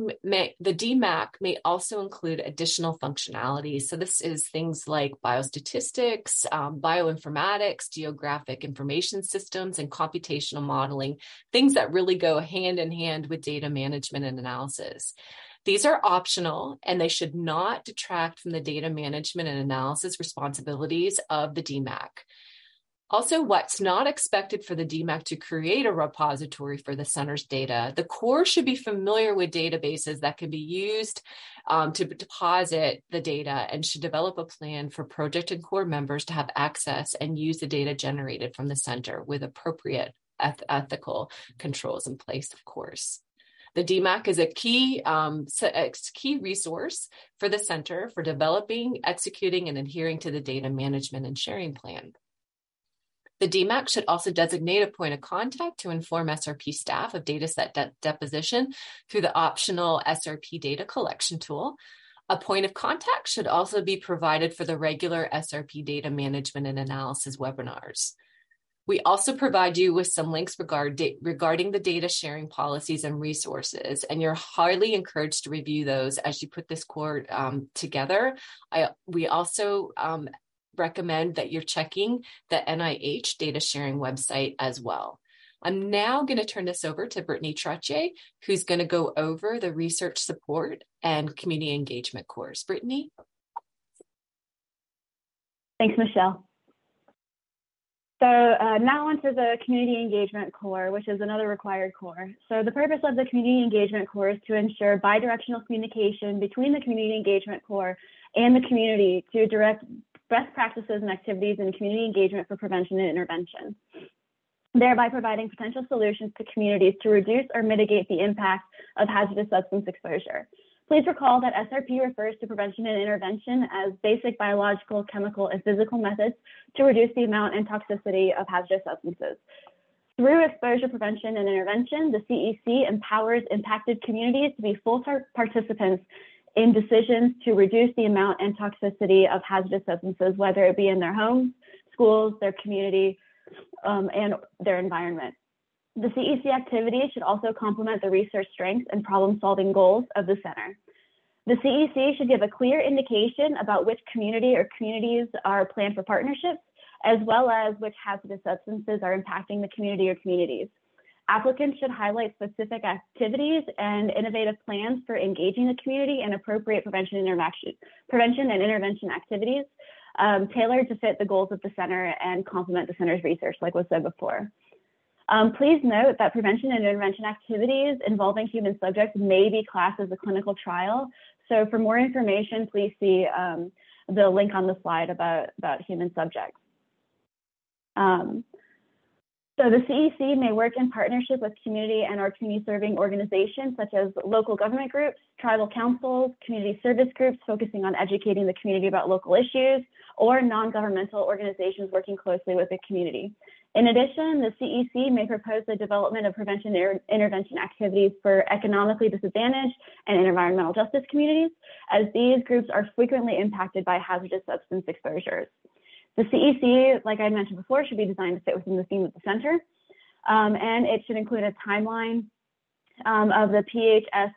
DMAC may also include additional functionalities. So this is things like biostatistics, bioinformatics, geographic information systems, and computational modeling, things that really go hand in hand with data management and analysis. These are optional, and they should not detract from the data management and analysis responsibilities of the DMAC. Also, what's not expected for the DMAC to create a repository for the center's data. The core should be familiar with databases that can be used to deposit the data, and should develop a plan for project and core members to have access and use the data generated from the center with appropriate ethical controls in place, of course. The DMAC is a key resource for the center for developing, executing, and adhering to the data management and sharing plan. The DMAC should also designate a point of contact to inform SRP staff of dataset deposition through the optional SRP data collection tool. A point of contact should also be provided for the regular SRP data management and analysis webinars. We also provide you with some links regarding the data sharing policies and resources, and you're highly encouraged to review those as you put this core together. We also recommend that you're checking the NIH data sharing website as well. I'm now going to turn this over to Brittany Trottier, who's going to go over the research support and community engagement course. Brittany? Thanks, Michelle. So now onto the community engagement core, which is another required core. So the purpose of the community engagement core is to ensure bidirectional communication between the community engagement core and the community to direct best practices and activities in community engagement for prevention and intervention, thereby providing potential solutions to communities to reduce or mitigate the impact of hazardous substance exposure. Please recall that SRP refers to prevention and intervention as basic biological, chemical, and physical methods to reduce the amount and toxicity of hazardous substances. Through exposure prevention and intervention, the CEC empowers impacted communities to be full participants in decisions to reduce the amount and toxicity of hazardous substances, whether it be in their homes, schools, their community, and their environment. The CEC activities should also complement the research strengths and problem-solving goals of the center. The CEC should give a clear indication about which community or communities are planned for partnerships, as well as which hazardous substances are impacting the community or communities. Applicants should highlight specific activities and innovative plans for engaging the community in appropriate prevention and intervention activities tailored to fit the goals of the center and complement the center's research, like was said before. Please note that prevention and intervention activities involving human subjects may be classed as a clinical trial. So for more information, please see the link on the slide about human subjects. So the CEC may work in partnership with community and or community serving organizations such as local government groups, tribal councils, community service groups focusing on educating the community about local issues, or non-governmental organizations working closely with the community. In addition, the CEC may propose the development of prevention intervention activities for economically disadvantaged and environmental justice communities, as these groups are frequently impacted by hazardous substance exposures. The CEC, like I mentioned before, should be designed to fit within the theme of the center, and it should include a timeline of the PHS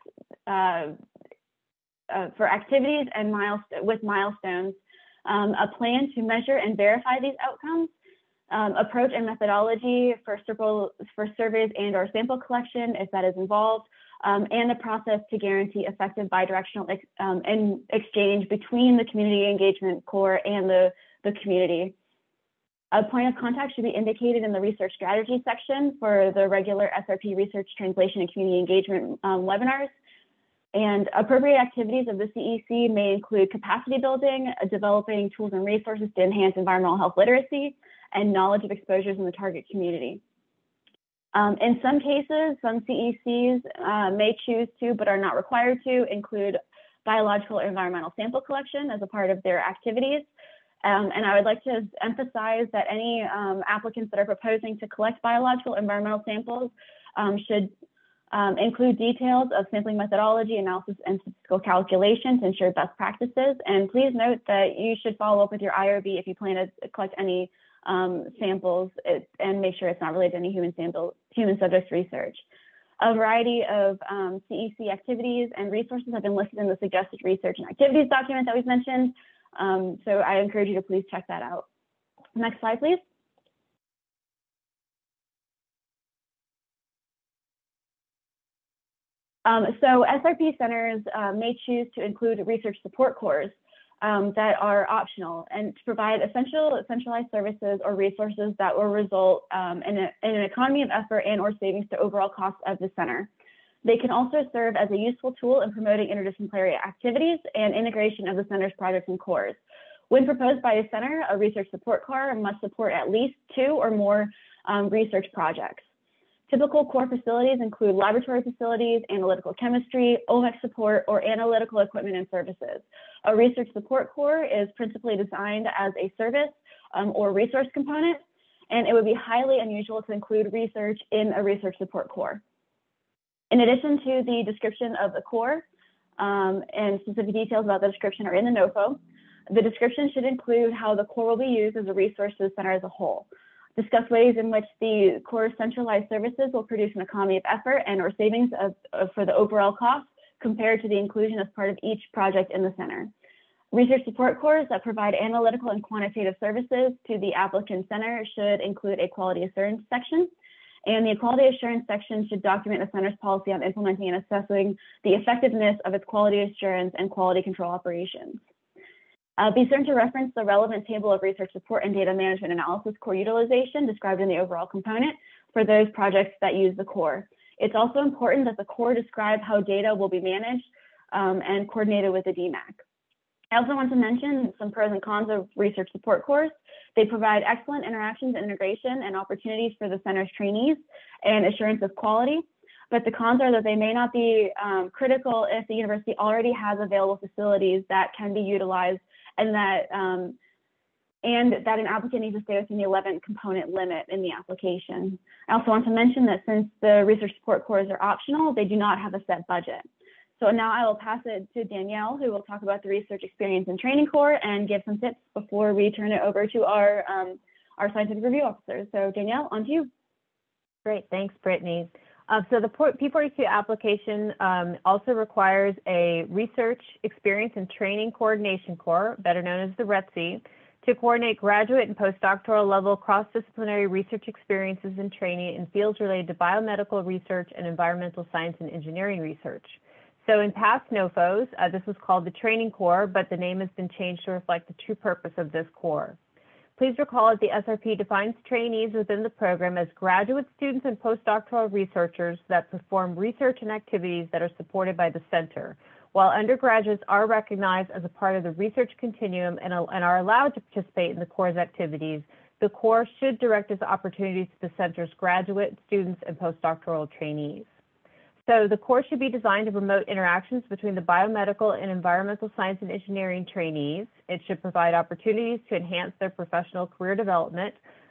for activities and milestones, a plan to measure and verify these outcomes, approach and methodology for surveys and or sample collection, if that is involved, and the process to guarantee effective bidirectional exchange between the community engagement core and the community. A point of contact should be indicated in the research strategy section for the regular SRP research translation and community engagement webinars. And appropriate activities of the CEC may include capacity building, developing tools and resources to enhance environmental health literacy, and knowledge of exposures in the target community. In some cases, some CECs may choose to, but are not required to, include biological or environmental sample collection as a part of their activities. And I would like to emphasize that any applicants that are proposing to collect biological environmental samples should include details of sampling methodology, analysis, and statistical calculation to ensure best practices. And please note that you should follow up with your IRB if you plan to collect any samples and make sure it's not related to any human subject research. A variety of CEC activities and resources have been listed in the suggested research and activities document that we've mentioned. So I encourage you to please check that out. Next slide, please. So SRP centers may choose to include research support cores that are optional and to provide essential centralized services or resources that will result in an economy of effort and or savings to overall costs of the center. They can also serve as a useful tool in promoting interdisciplinary activities and integration of the center's projects and cores. When proposed by a center, a research support core must support at least 2 or more research projects. Typical core facilities include laboratory facilities, analytical chemistry, OMEC support, or analytical equipment and services. A research support core is principally designed as a service or resource component, and it would be highly unusual to include research in a research support core. In addition to the description of the core, and specific details about the description are in the NOFO, the description should include how the core will be used as a resource to the center as a whole. Discuss ways in which the core's centralized services will produce an economy of effort and or savings for the overall cost compared to the inclusion as part of each project in the center. Research support cores that provide analytical and quantitative services to the applicant center should include a quality assurance section. And the quality assurance section should document the center's policy on implementing and assessing the effectiveness of its quality assurance and quality control operations. Be certain to reference the relevant table of research support and data management analysis core utilization described in the overall component for those projects that use the core. It's also important that the core describe how data will be managed and coordinated with the DMAC. I also want to mention some pros and cons of research support cores. They provide excellent interactions and integration and opportunities for the center's trainees and assurance of quality. But the cons are that they may not be critical if the university already has available facilities that can be utilized and that an applicant needs to stay within the 11 component limit in the application. I also want to mention that since the research support cores are optional, they do not have a set budget. So now I will pass it to Danielle, who will talk about the research experience and training core and give some tips before we turn it over to our scientific review officers. So Danielle, on to you. Great, thanks, Brittany. So the P42 application also requires a research experience and training coordination core, better known as the RETC, to coordinate graduate and postdoctoral level cross-disciplinary research experiences and training in fields related to biomedical research and environmental science and engineering research. So in past NOFOs, this was called the training core, but the name has been changed to reflect the true purpose of this core. Please recall that the SRP defines trainees within the program as graduate students and postdoctoral researchers that perform research and activities that are supported by the center, while undergraduates are recognized as a part of the research continuum and are allowed to participate in the core's activities. The core should direct its opportunities to the center's graduate students and postdoctoral trainees. So the core should be designed to promote interactions between the biomedical and environmental science and engineering trainees. It should provide opportunities to enhance their professional career development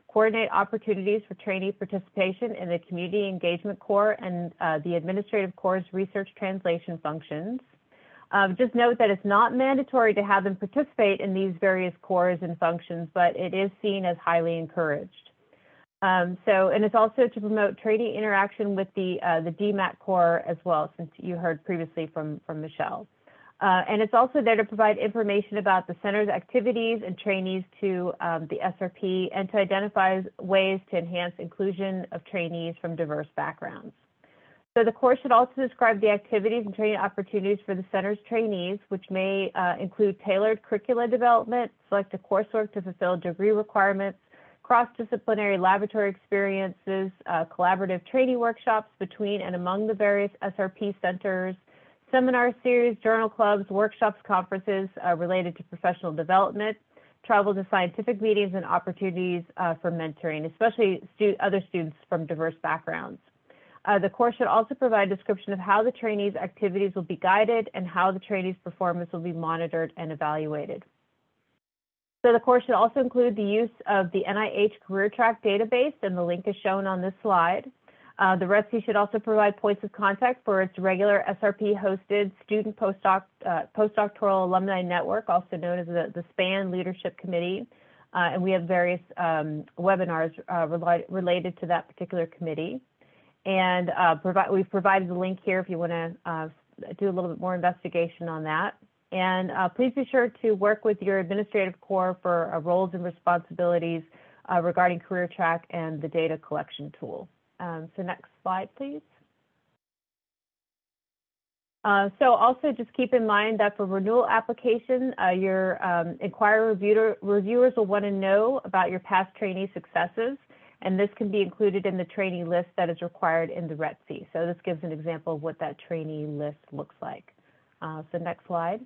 coordinate opportunities for trainee participation in the Community Engagement Corps and the Administrative Corps' research translation functions. Just note that it's not mandatory to have them participate in these various corps and functions, but it is seen as highly encouraged. And it's also to promote trainee interaction with the DMAC Corps as well, since you heard previously from Michelle. And it's also there to provide information about the center's activities and trainees to the SRP and to identify ways to enhance inclusion of trainees from diverse backgrounds. So the course should also describe the activities and training opportunities for the center's trainees, which may include tailored curricula development, selected coursework to fulfill degree requirements, cross-disciplinary laboratory experiences, collaborative training workshops between and among the various SRP centers, seminar series, journal clubs, workshops, conferences related to professional development, travel to scientific meetings, and opportunities for mentoring, especially other students from diverse backgrounds. The course should also provide a description of how the trainees' activities will be guided and how the trainees' performance will be monitored and evaluated. So the course should also include the use of the NIH Career Track database, and the link is shown on this slide. The RETC should also provide points of contact for its regular SRP-hosted Student Postdoctoral Alumni Network, also known as the SPAN Leadership Committee. And we have various webinars related to that particular committee. And we've provided the link here if you want to do a little bit more investigation on that. And please be sure to work with your administrative core for roles and responsibilities regarding Career Track and the data collection tool. So next slide, please. So also just keep in mind that for renewal application, your inquiry reviewers will want to know about your past trainee successes, and this can be included in the trainee list that is required in the RETC. So this gives an example of what that trainee list looks like. So next slide.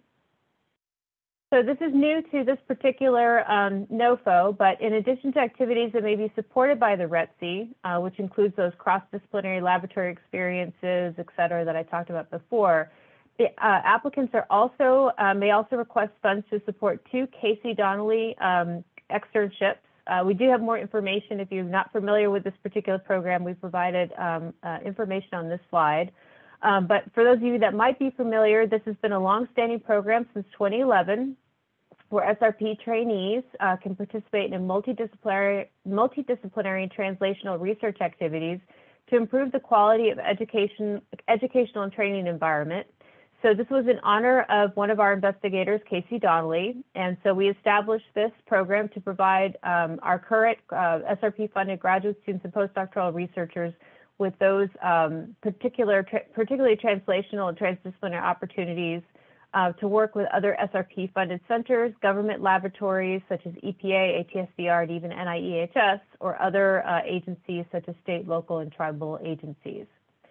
So this is new to this particular NOFO, but in addition to activities that may be supported by the RETC, which includes those cross-disciplinary laboratory experiences, et cetera, that I talked about before, the applicants are also may also request funds to support 2 Casey Donnelly externships. We do have more information. If you're not familiar with this particular program, we provided information on this slide. But for those of you that might be familiar, this has been a long-standing program since 2011, where SRP trainees can participate in multidisciplinary and translational research activities to improve the quality of educational and training environment. So this was in honor of one of our investigators, Casey Donnelly, and so we established this program to provide our current SRP-funded graduate students and postdoctoral researchers with those particularly translational and transdisciplinary opportunities to work with other SRP-funded centers, government laboratories such as EPA, ATSBR, and even NIEHS, or other agencies such as state, local, and tribal agencies.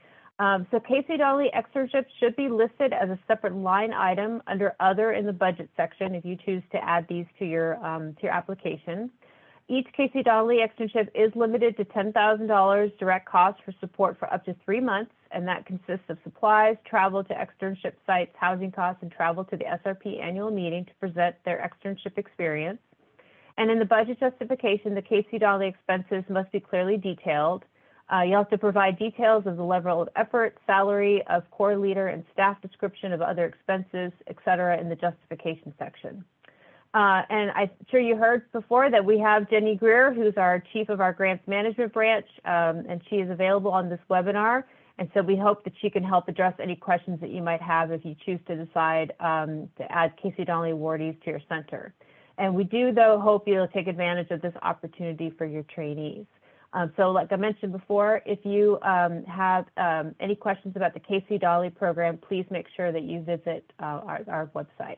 So Casey Donnelly externships should be listed as a separate line item under Other in the budget section if you choose to add these to your application. Each Casey Donnelly externship is limited to $10,000 direct costs for support for up to 3 months, and that consists of supplies, travel to externship sites, housing costs, and travel to the SRP annual meeting to present their externship experience. And in the budget justification, the Casey Donnelly expenses must be clearly detailed. You'll have to provide details of the level of effort, salary of core leader, and staff description of other expenses, et cetera, in the justification section. And I'm sure you heard before that we have Jenny Greer, who's our chief of our grants management branch, and she is available on this webinar. And so we hope that she can help address any questions that you might have if you choose to decide to add Casey Donnelly awardees to your center. And we do, though, hope you'll take advantage of this opportunity for your trainees. So like I mentioned before, if you have any questions about the Casey Donnelly program, please make sure that you visit our website.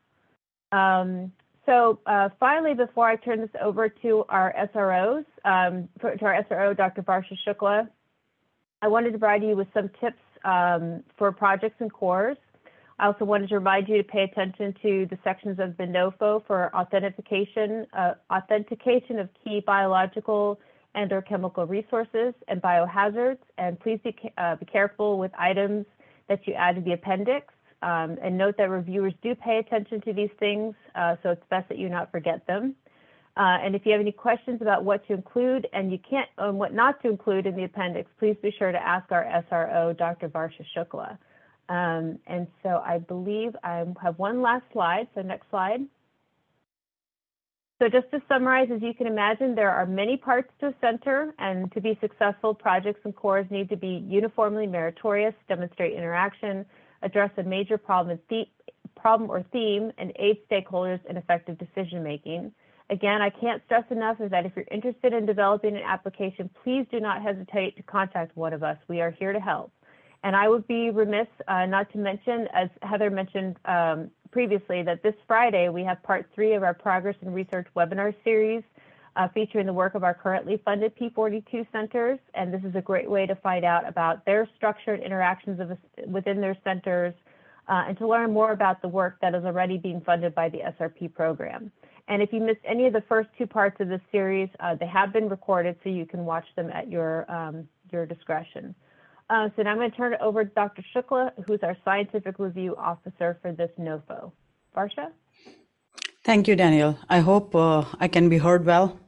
So finally, before I turn this over to our SROs, to our SRO, Dr. Varsha Shukla, I wanted to provide you with some tips for projects and cores. I also wanted to remind you to pay attention to the sections of the NOFO for authentication of key biological and or chemical resources and biohazards. And please be careful with items that you add to the appendix. And note that reviewers do pay attention to these things, so it's best that you not forget them. And if you have any questions about what to include and what not to include in the appendix, please be sure to ask our SRO, Dr. Varsha Shukla. And so I believe I have one last slide. So next slide. So just to summarize, as you can imagine, there are many parts to a center, and to be successful, projects and cores need to be uniformly meritorious, demonstrate interaction, address a major problem or theme, and aid stakeholders in effective decision making. Again, I can't stress enough is that if you're interested in developing an application, please do not hesitate to contact one of us. We are here to help. And I would be remiss not to mention, as Heather mentioned previously, that this Friday we have part 3 of our Progress and Research webinar series featuring the work of our currently funded P42 centers. And this is a great way to find out about their structured interactions within their centers and to learn more about the work that is already being funded by the SRP program. And if you missed any of the first 2 parts of this series, they have been recorded, so you can watch them at your discretion. So now I'm going to turn it over to Dr. Shukla, who's our Scientific Review Officer for this NOFO. Varsha? Thank you, Daniel. I hope I can be heard well.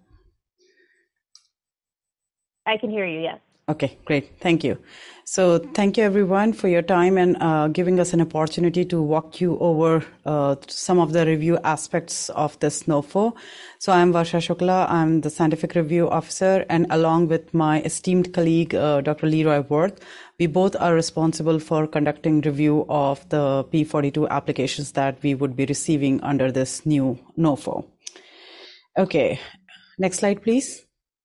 I can hear you, yes. Okay, great. Thank you. So thank you, everyone, for your time and giving us an opportunity to walk you over some of the review aspects of this NOFO. So I'm Varsha Shukla. I'm the Scientific Review Officer, and along with my esteemed colleague, Dr. Leroy Worth, we both are responsible for conducting review of the P42 applications that we would be receiving under this new NOFO. Okay, next slide, please.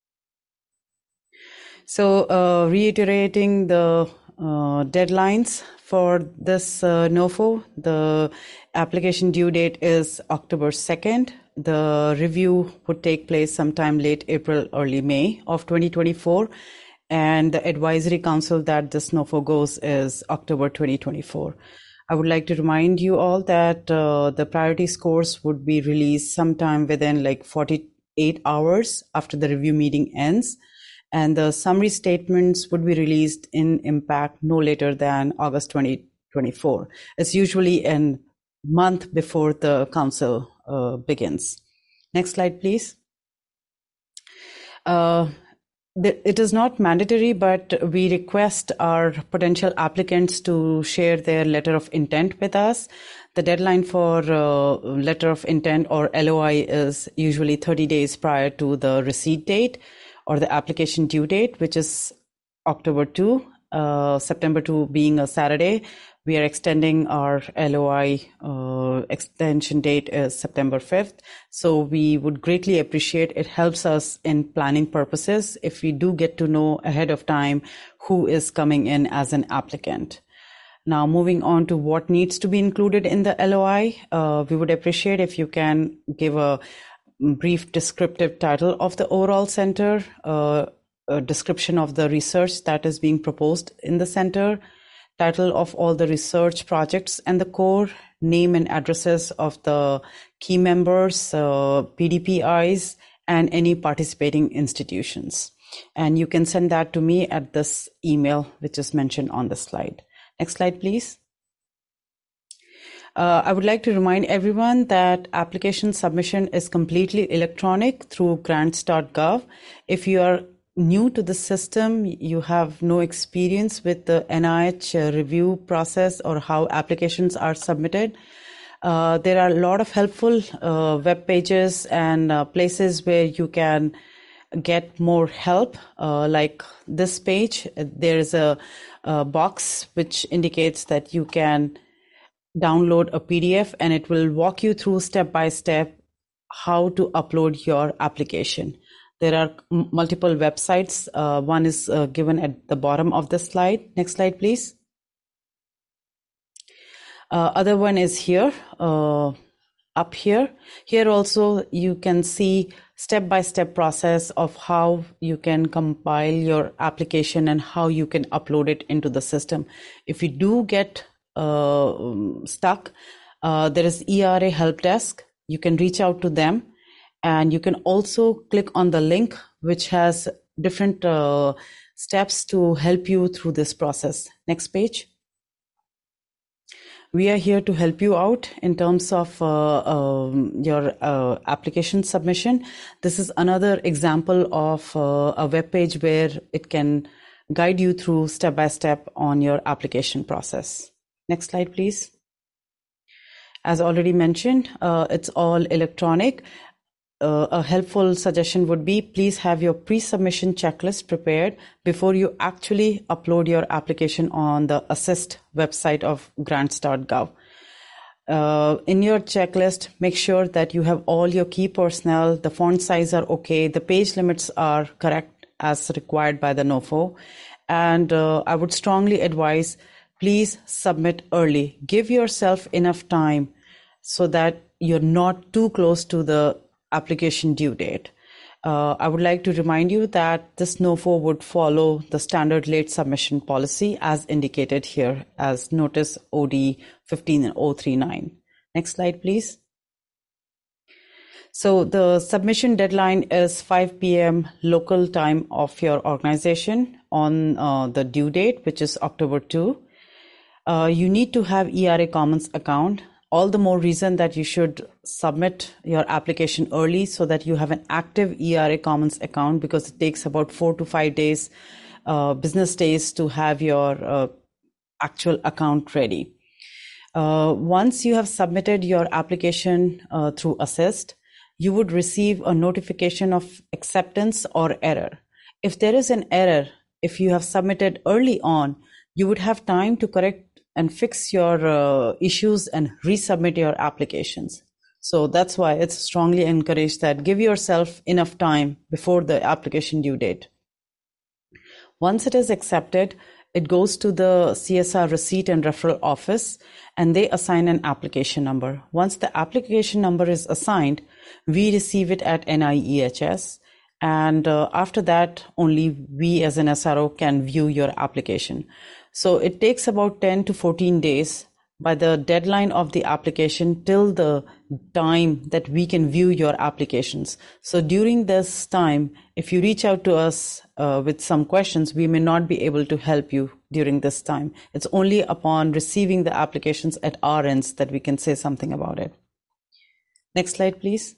So reiterating the deadlines for this NOFO, the application due date is October 2nd. The review would take place sometime late April, early May of 2024. And the advisory council that this NOFO goes is October 2024. I would like to remind you all that the priority scores would be released sometime within like 48 hours after the review meeting ends. And the summary statements would be released in impact no later than August 2024. It's usually a month before the council begins. Next slide, please. It is not mandatory, but we request our potential applicants to share their letter of intent with us. The deadline for letter of intent or LOI is usually 30 days prior to the receipt date or the application due date, which is October 2, September 2 being a Saturday. We are extending our LOI extension date is September 5th. So we would greatly appreciate it. Helps us in planning purposes if we do get to know ahead of time who is coming in as an applicant. Now, moving on to what needs to be included in the LOI, we would appreciate if you can give a brief descriptive title of the overall center, a description of the research that is being proposed in the center, title of all the research projects and the core, name and addresses of the key members, PDPIs, and any participating institutions. And you can send that to me at this email, which is mentioned on the slide. Next slide, please. I would like to remind everyone that application submission is completely electronic through grants.gov. If you are new to the system, you have no experience with the NIH review process or how applications are submitted, there are a lot of helpful web pages and places where you can get more help. Like this page, there is a box which indicates that you can download a PDF and it will walk you through step by step how to upload your application. There are multiple websites. One is given at the bottom of the slide. Next slide, please. Other one is here, up here. Here also you can see step-by-step process of how you can compile your application and how you can upload it into the system. If you do get stuck, there is ERA help desk. You can reach out to them, and you can also click on the link which has different steps to help you through this process. Next page. We are here to help you out in terms of your application submission. This is another example of a web page where it can guide you through step by step on your application process. Next slide, please. As already mentioned, it's all electronic. A helpful suggestion would be please have your pre-submission checklist prepared before you actually upload your application on the Assist website of grants.gov. In your checklist, make sure that you have all your key personnel, the font size are okay, the page limits are correct as required by the NOFO. And I would strongly advise, please submit early. Give yourself enough time so that you're not too close to the application due date. I would like to remind you that this NOFO would follow the standard late submission policy as indicated here as notice OD 15039. Next slide, please. So the submission deadline is 5 p.m. local time of your organization on the due date, which is October 2. You need to have ERA Commons account. All the more reason that you should submit your application early so that you have an active ERA Commons account, because it takes about 4 to 5 days, business days to have your actual account ready. Once you have submitted your application through Assist, you would receive a notification of acceptance or error. If there is an error, if you have submitted early on, you would have time to correct and fix your issues and resubmit your applications. So that's why it's strongly encouraged that give yourself enough time before the application due date. Once it is accepted, it goes to the CSR receipt and referral office, and they assign an application number. Once the application number is assigned, we receive it at NIEHS. And after that, only we as an SRO can view your application. So it takes about 10 to 14 days by the deadline of the application till the time that we can view your applications. So during this time, if you reach out to us with some questions, we may not be able to help you during this time. It's only upon receiving the applications at our ends that we can say something about it. Next slide, please.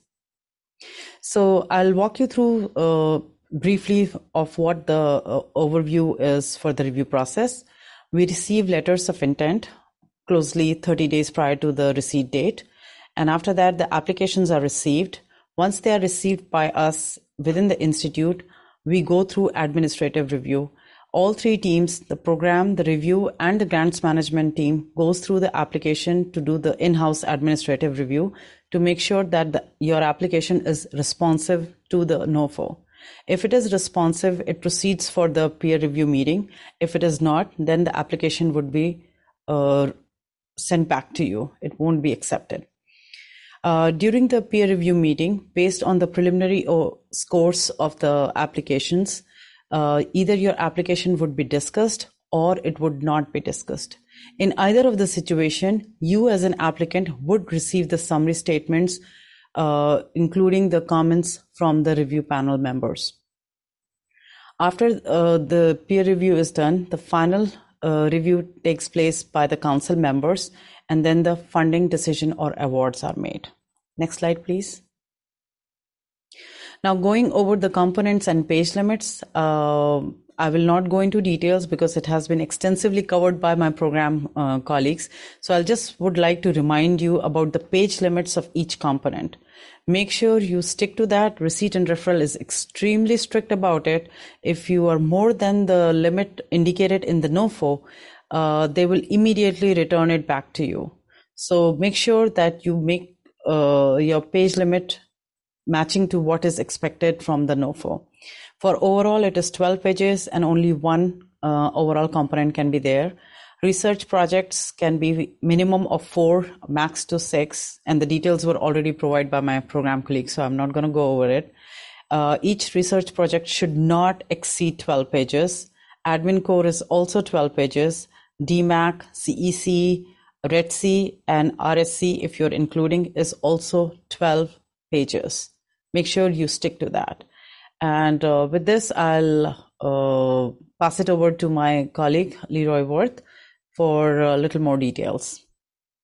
So I'll walk you through briefly of what the overview is for the review process. We receive letters of intent closely 30 days prior to the receipt date. And after that, the applications are received. Once they are received by us within the institute, we go through administrative review. All three teams, the program, the review, and the grants management team goes through the application to do the in-house administrative review to make sure that your application is responsive to the NOFO. If it is responsive, it proceeds for the peer review meeting. If it is not, then the application would be sent back to you. It won't be accepted. During the peer review meeting, based on the preliminary scores of the applications, either your application would be discussed or it would not be discussed. In either of the situation, you as an applicant would receive the summary statements, including the comments from the review panel members. After the peer review is done, the final review takes place by the council members, and then the funding decision or awards are made. Next slide, please. Now, going over the components and page limits, I will not go into details because it has been extensively covered by my program colleagues. So I'll just would like to remind you about the page limits of each component. Make sure you stick to that. Receipt and referral is extremely strict about it. If you are more than the limit indicated in the NOFO, they will immediately return it back to you. So make sure that you make your page limit matching to what is expected from the NOFO. For overall, it is 12 pages and only one overall component can be there. Research projects can be minimum of 4, max to 6, and the details were already provided by my program colleague, so I'm not going to go over it. Each research project should not exceed 12 pages. Admin core is also 12 pages. DMAC, CEC, REDC, and RSC, if you're including, is also 12 pages. Make sure you stick to that. And with this, I'll pass it over to my colleague, Leroy Worth, for a little more details.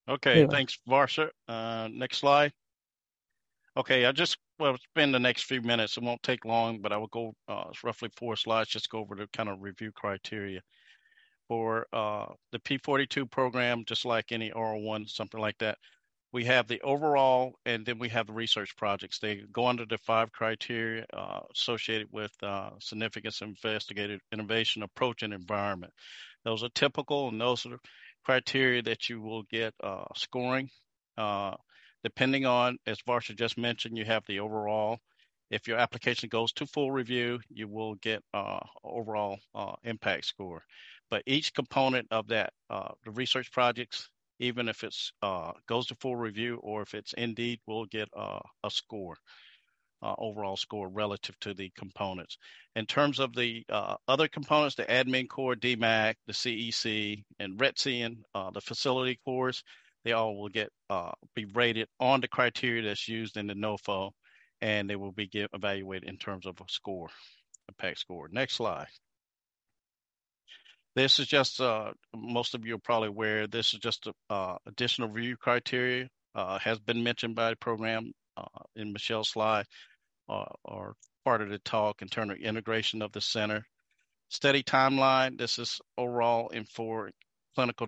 Okay, thanks, Varsha. Next slide. Okay, we'll spend the next few minutes. It won't take long, but I will go, it's roughly 4 slides, just go over the kind of review criteria. For the P42 program, just like any R1, something like that, we have the overall, and then we have the research projects. They go under the 5 criteria associated with significance, investigative innovation, approach, and environment. Those are typical, and those are criteria that you will get scoring. Depending on, as Varsha just mentioned, you have the overall. If your application goes to full review, you will get overall impact score. But each component of that, the research projects, even if it's goes to full review or if it's Indeed, will get a score, overall score relative to the components. In terms of the other components, the admin core, DMAC, the CEC, and RETC, and the facility cores, they all will get be rated on the criteria that's used in the NOFO, and they will be evaluated in terms of a score, impact score. Next slide. This is just, most of you are probably aware, this is just additional review criteria, has been mentioned by the program in Michelle's slide, or part of the talk in terms of integration of the center. Study timeline, this is overall and for clinical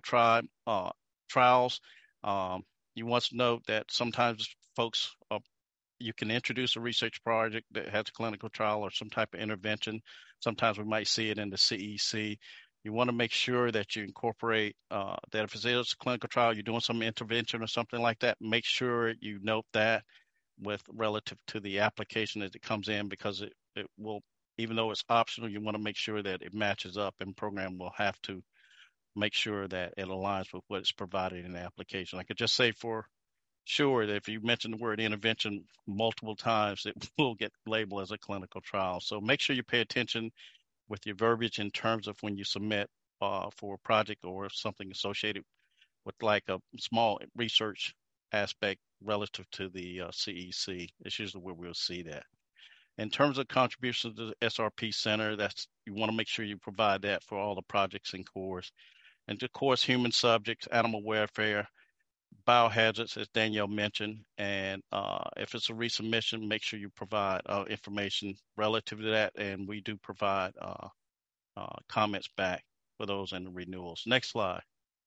trials. You want to note that sometimes folks, you can introduce a research project that has a clinical trial or some type of intervention. Sometimes we might see it in the CEC. You want to make sure that you incorporate that if it's a clinical trial, you're doing some intervention or something like that, make sure you note that with relative to the application as it comes in, because it will, even though it's optional, you want to make sure that it matches up, and program will have to make sure that it aligns with what is provided in the application. I could just say for sure that if you mention the word intervention multiple times, it will get labeled as a clinical trial. So make sure you pay attention with your verbiage in terms of when you submit for a project or something associated with like a small research aspect relative to the CEC. It's usually where we'll see that. In terms of contributions to the SRP Center, you want to make sure you provide that for all the projects and cores. And of course, human subjects, animal welfare, biohazards, as Danielle mentioned, and if it's a resubmission, make sure you provide information relative to that, and we do provide comments back for those in the renewals. Next slide.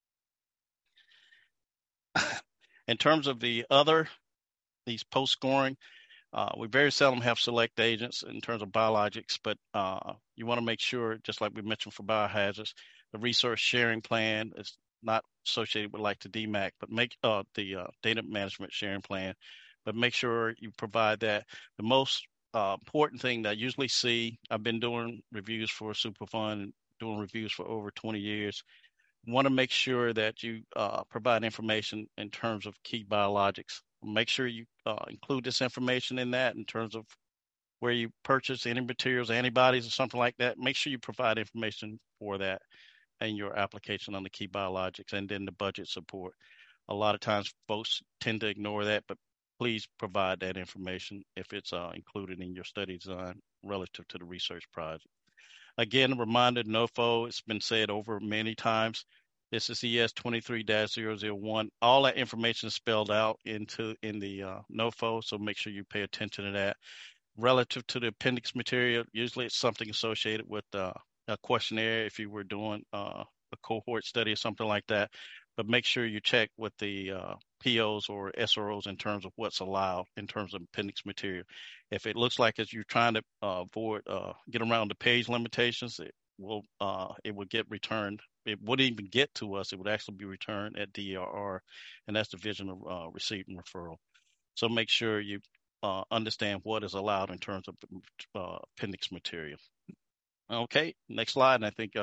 In terms of these post-scoring, we very seldom have select agents in terms of biologics, but you want to make sure, just like we mentioned for biohazards, the resource sharing plan is not associated with like the DMAC, but make the data management sharing plan, but make sure you provide that. The most important thing that I usually see, I've been doing reviews for Superfund, doing reviews for over 20 years, want to make sure that you provide information in terms of key biologics. Make sure you include this information in that in terms of where you purchase any materials, antibodies, or something like that. Make sure you provide information for that in your application on the key biologics, and then the budget support. A lot of times folks tend to ignore that, but please provide that information if it's included in your study design relative to the research project. Again, a reminder, NOFO, it's been said over many times. This is ES 23-001. All that information is spelled out in the NOFO, so make sure you pay attention to that. Relative to the appendix material, usually it's something associated with a questionnaire if you were doing a cohort study or something like that. But make sure you check with the POs or SROs in terms of what's allowed in terms of appendix material. If it looks like as you're trying to avoid, get around the page limitations, it will get returned. It wouldn't even get to us. It would actually be returned at DRR, and that's Division of Receipt and Referral. So make sure you understand what is allowed in terms of appendix material. Okay, next slide. And I think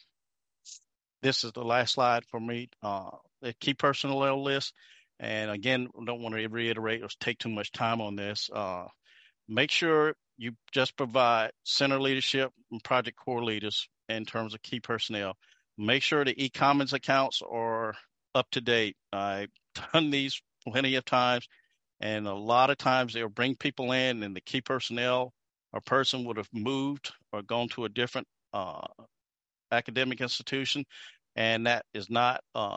this is the last slide for me. The key personnel list. And again, I don't want to reiterate or take too much time on this. Make sure you just provide center leadership and project core leaders in terms of key personnel. Make sure the e-commons accounts are up to date. I've done these plenty of times, and a lot of times they'll bring people in, and the key personnel or person would have moved or gone to a different academic institution, and that is not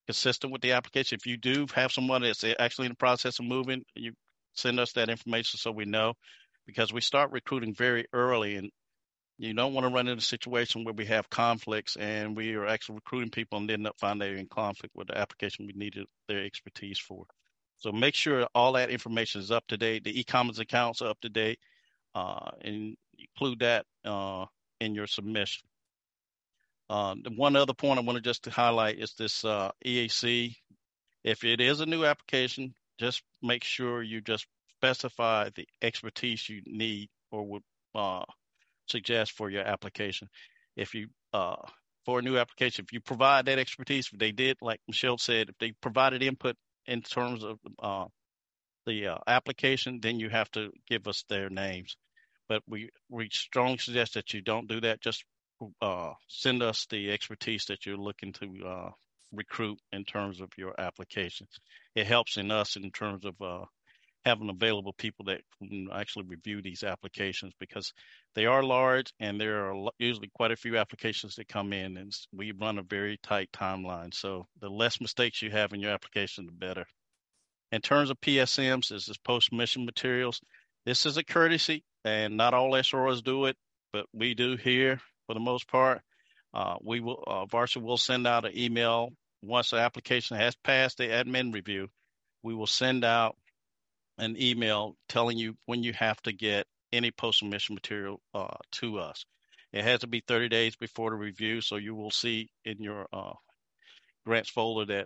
consistent with the application. If you do have someone that's actually in the process of moving, you send us that information so we know, because we start recruiting very early, and you don't want to run into a situation where we have conflicts and we are actually recruiting people and end up finding they're in conflict with the application we needed their expertise for. So make sure all that information is up to date. The e-commons accounts are up to date, and include that in your submission. The one other point I wanted just to highlight is this EAC. If it is a new application, just make sure you just specify the expertise you need or would suggest for your application. If you for a new application, if you provide that expertise, if they did, like Michelle said, if they provided input in terms of the application, then you have to give us their names. But we strongly suggest that you don't do that. Just send us the expertise that you're looking to recruit in terms of your applications. It helps in us in terms of having available people that can actually review these applications, because they are large and there are usually quite a few applications that come in, and we run a very tight timeline. So the less mistakes you have in your application, the better. In terms of PSMs, this is post-submission materials. This is a courtesy, and not all SROs do it, but we do here for the most part. We will Varsity will send out an email once the application has passed the admin review. We will send out an email telling you when you have to get any post-submission material to us. It has to be 30 days before the review, so you will see in your grants folder that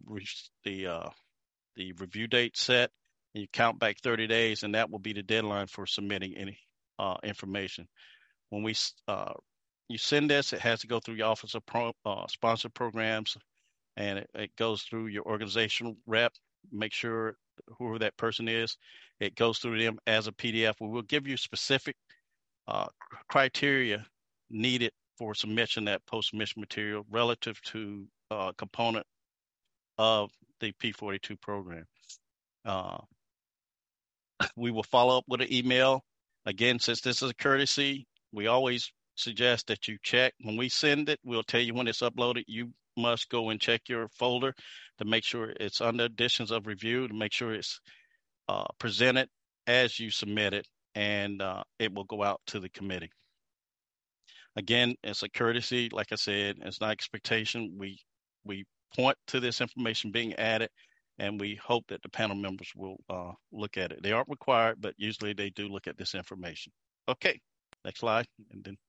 the review date set, and you count back 30 days, and that will be the deadline for submitting any information. When you send this, it has to go through your Office of Sponsored Programs, and it goes through your organizational rep. Make sure whoever that person is, it goes through them as a PDF. We will give you specific criteria needed for submission that post-submission material relative to component of the P42 program. We will follow up with an email. Again, since this is a courtesy, we always suggest that you check. When we send it, we'll tell you when it's uploaded. You must go and check your folder to make sure it's under additions of review, to make sure it's presented as you submit it, and it will go out to the committee. Again, it's a courtesy. Like I said, it's not expectation. We point to this information being added, and we hope that the panel members will look at it. They aren't required, but usually they do look at this information. Okay, next slide. And then.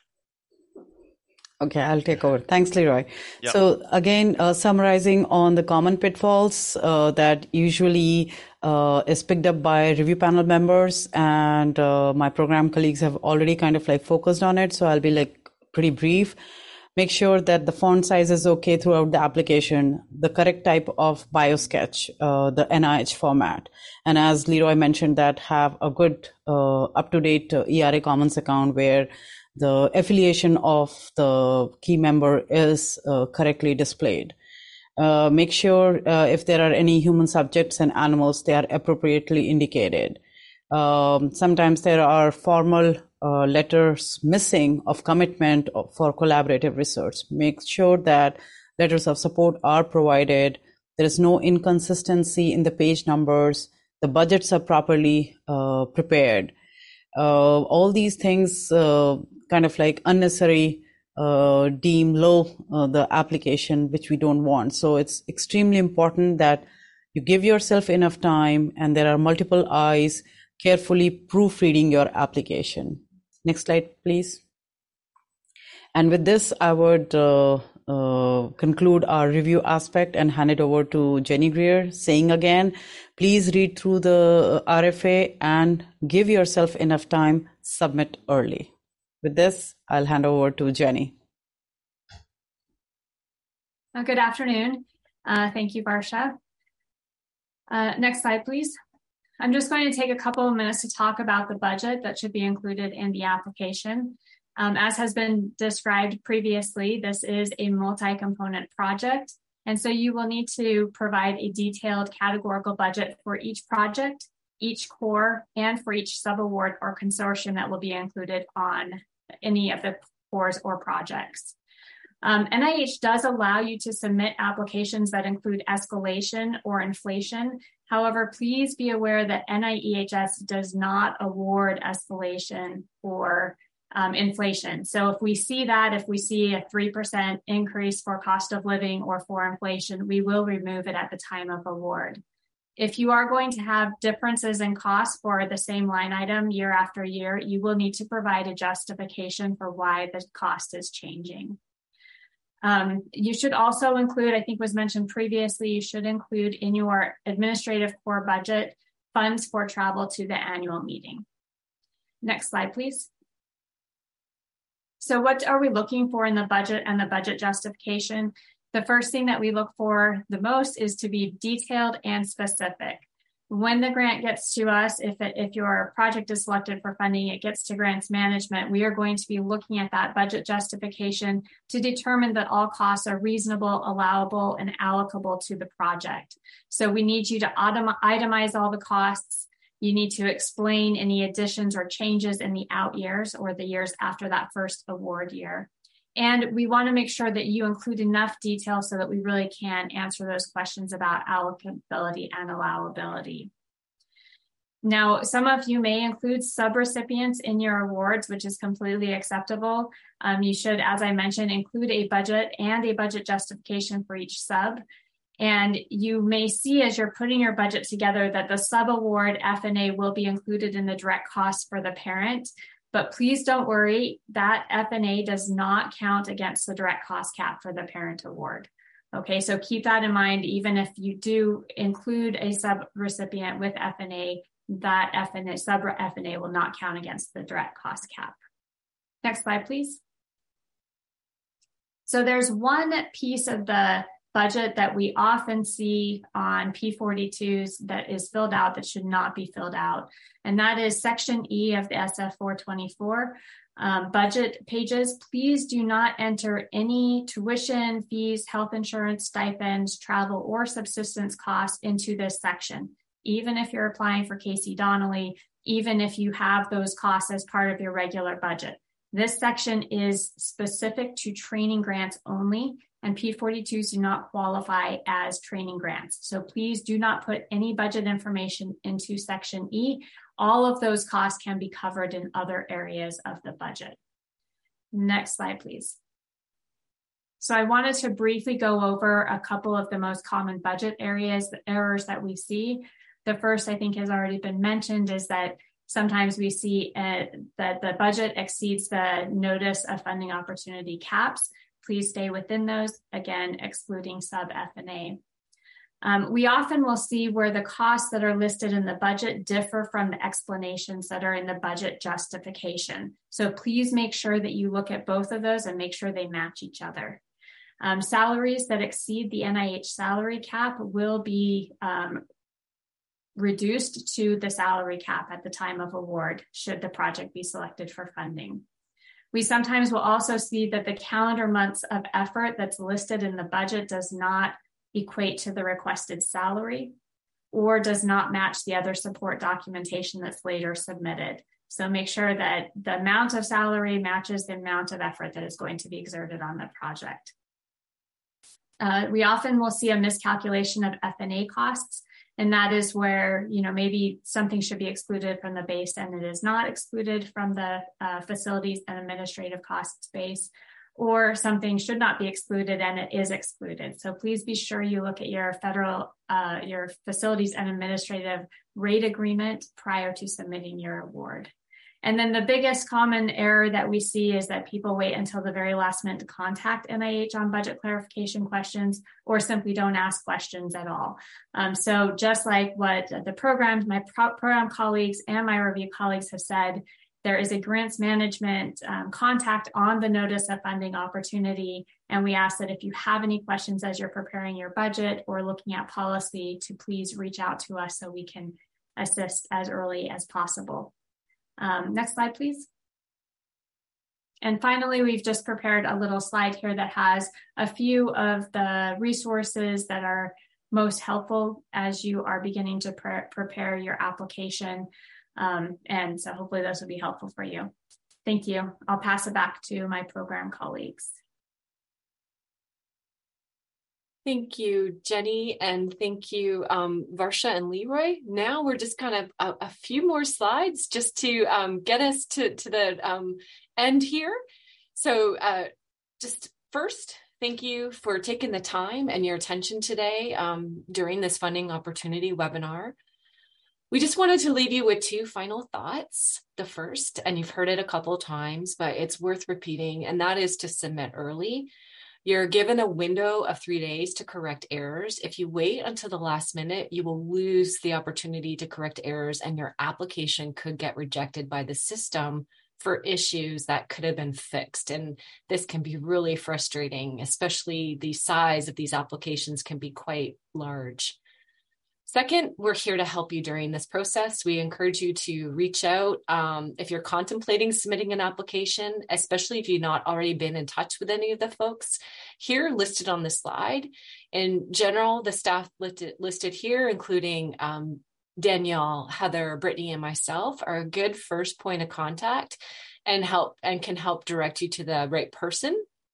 Okay, I'll take over. Thanks, Leroy. Yep. So again, summarizing on the common pitfalls that usually is picked up by review panel members, and my program colleagues have already kind of like focused on it. So I'll be like pretty brief. Make sure that the font size is okay throughout the application, the correct type of biosketch, the NIH format. And as Leroy mentioned, that have a good up-to-date ERA Commons account where the affiliation of the key member is correctly displayed. Make sure if there are any human subjects and animals, they are appropriately indicated. Sometimes there are formal letters missing of commitment for collaborative research. Make sure that letters of support are provided. There is no inconsistency in the page numbers. The budgets are properly prepared. All these things kind of like unnecessary deem low the application, which we don't want. So it's extremely important that you give yourself enough time and there are multiple eyes carefully proofreading your application. Next slide, please. And with this, I would conclude our review aspect and hand it over to Jenny Greer, saying again, please read through the RFA and give yourself enough time, submit early. With this, I'll hand over to Jenny. Good afternoon. Thank you, Varsha. Next slide, please. I'm just going to take a couple of minutes to talk about the budget that should be included in the application. As has been described previously, this is a multi-component project, and so you will need to provide a detailed categorical budget for each project, each core, and for each subaward or consortium that will be included on any of the cores or projects. NIH does allow you to submit applications that include escalation or inflation. However, please be aware that NIEHS does not award escalation or inflation. So if we see a 3% increase for cost of living or for inflation, we will remove it at the time of award. If you are going to have differences in costs for the same line item year after year, you will need to provide a justification for why the cost is changing. You should also include, I think was mentioned previously, you should include in your administrative core budget funds for travel to the annual meeting. Next slide, please. So what are we looking for in the budget and the budget justification? The first thing that we look for the most is to be detailed and specific. When the grant gets to us, if your project is selected for funding, it gets to grants management, we are going to be looking at that budget justification to determine that all costs are reasonable, allowable, and allocable to the project. So we need you to itemize all the costs. You need to explain any additions or changes in the out years or the years after that first award year. And we want to make sure that you include enough detail so that we really can answer those questions about allocability and allowability. Now, some of you may include subrecipients in your awards, which is completely acceptable. You should, as I mentioned, include a budget and a budget justification for each sub. And you may see as you're putting your budget together that the sub-award F&A will be included in the direct costs for the parent. But please don't worry, that F&A does not count against the direct cost cap for the parent award. Okay, so keep that in mind. Even if you do include a sub-recipient with F&A, that F&A, sub-F&A will not count against the direct cost cap. Next slide, please. So there's one piece of the budget that we often see on P42s that is filled out that should not be filled out. And that is Section E of the SF 424 budget pages. Please do not enter any tuition, fees, health insurance, stipends, travel, or subsistence costs into this section. Even if you're applying for Casey Donnelly, even if you have those costs as part of your regular budget. This section is specific to training grants only, and P42s do not qualify as training grants. So please do not put any budget information into Section E. All of those costs can be covered in other areas of the budget. Next slide, please. So I wanted to briefly go over a couple of the most common budget errors that we see. The first, I think, has already been mentioned, is that sometimes we see that the budget exceeds the notice of funding opportunity caps. Please stay within those, again, excluding sub-F&A. We often will see where the costs that are listed in the budget differ from the explanations that are in the budget justification. So please make sure that you look at both of those and make sure they match each other. Salaries that exceed the NIH salary cap will be reduced to the salary cap at the time of award, should the project be selected for funding. We sometimes will also see that the calendar months of effort that's listed in the budget does not equate to the requested salary or does not match the other support documentation that's later submitted. So make sure that the amount of salary matches the amount of effort that is going to be exerted on the project. We often will see a miscalculation of F&A costs. And that is where, maybe something should be excluded from the base and it is not excluded from the facilities and administrative costs base, or something should not be excluded and it is excluded. So please be sure you look at your your facilities and administrative rate agreement prior to submitting your award. And then the biggest common error that we see is that people wait until the very last minute to contact NIH on budget clarification questions, or simply don't ask questions at all. So just like what the programs, my program colleagues and my review colleagues have said, there is a grants management contact on the notice of funding opportunity. And we ask that if you have any questions as you're preparing your budget or looking at policy, to please reach out to us so we can assist as early as possible. Next slide, please. And finally, we've just prepared a little slide here that has a few of the resources that are most helpful as you are beginning to prepare your application. And so hopefully those will be helpful for you. Thank you. I'll pass it back to my program colleagues. Thank you, Jenny, and thank you, Varsha and Leroy. Now we're just kind of a few more slides just to get us to the end here. So just first, thank you for taking the time and your attention today during this funding opportunity webinar. We just wanted to leave you with two final thoughts. The first, and you've heard it a couple of times, but it's worth repeating, and that is to submit early. You're given a window of 3 days to correct errors. If you wait until the last minute, you will lose the opportunity to correct errors, and your application could get rejected by the system for issues that could have been fixed. And this can be really frustrating, especially the size of these applications can be quite large. Second, we're here to help you during this process. We encourage you to reach out if you're contemplating submitting an application, especially if you've not already been in touch with any of the folks here listed on the slide. In general, the staff listed here, including Danielle, Heather, Brittany, and myself, are a good first point of contact and can help direct you to the right person.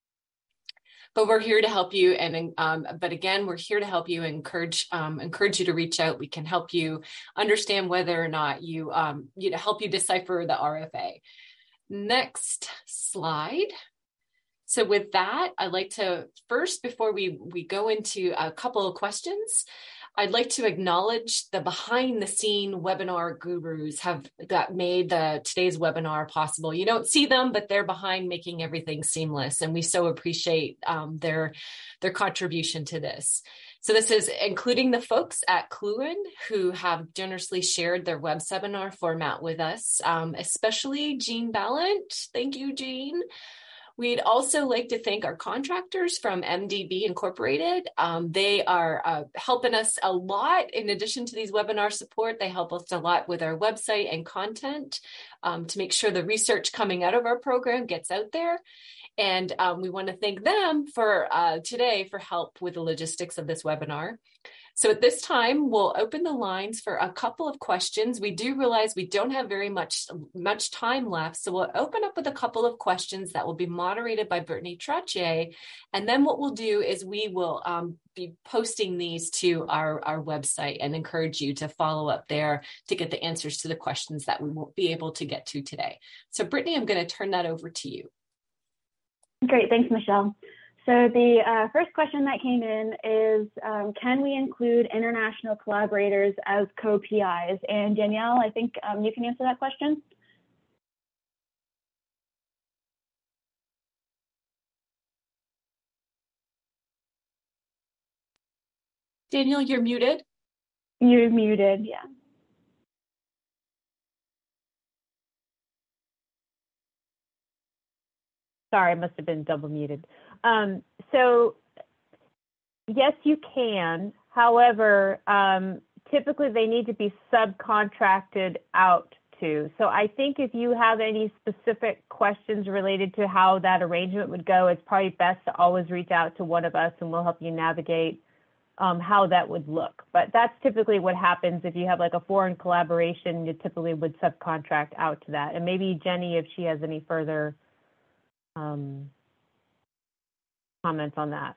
But we're here to help you, and but again, we're here to help you, encourage you to reach out. We can help you understand whether or not you help you decipher the RFA. Next slide. So with that, I'd like to first, before we go into a couple of questions, I'd like to acknowledge the behind the scene webinar gurus that made today's webinar possible. You don't see them, but they're behind making everything seamless. And we so appreciate their contribution to this. So this is including the folks at Cluin who have generously shared their web seminar format with us, especially Jean Ballant. Thank you, Jean. We'd also like to thank our contractors from MDB Incorporated. They are helping us a lot. In addition to these webinar support, they help us a lot with our website and content to make sure the research coming out of our program gets out there. And we want to thank them for today for help with the logistics of this webinar. So at this time, we'll open the lines for a couple of questions. We do realize we don't have very much time left, so we'll open up with a couple of questions that will be moderated by Brittany Trottier. And then what we'll do is we will be posting these to our website and encourage you to follow up there to get the answers to the questions that we won't be able to get to today. So Brittany, I'm going to turn that over to you. Great, thanks, Michelle. So the first question that came in is, can we include international collaborators as co-PIs? And Danielle, I think you can answer that question. Danielle, you're muted. You're muted, yeah. Sorry, I must have been double muted. So yes, you can. However, typically they need to be subcontracted out to. So I think if you have any specific questions related to how that arrangement would go, it's probably best to always reach out to one of us and we'll help you navigate how that would look. But that's typically what happens if you have like a foreign collaboration, you typically would subcontract out to that. And maybe Jenny, if she has any further comments on that.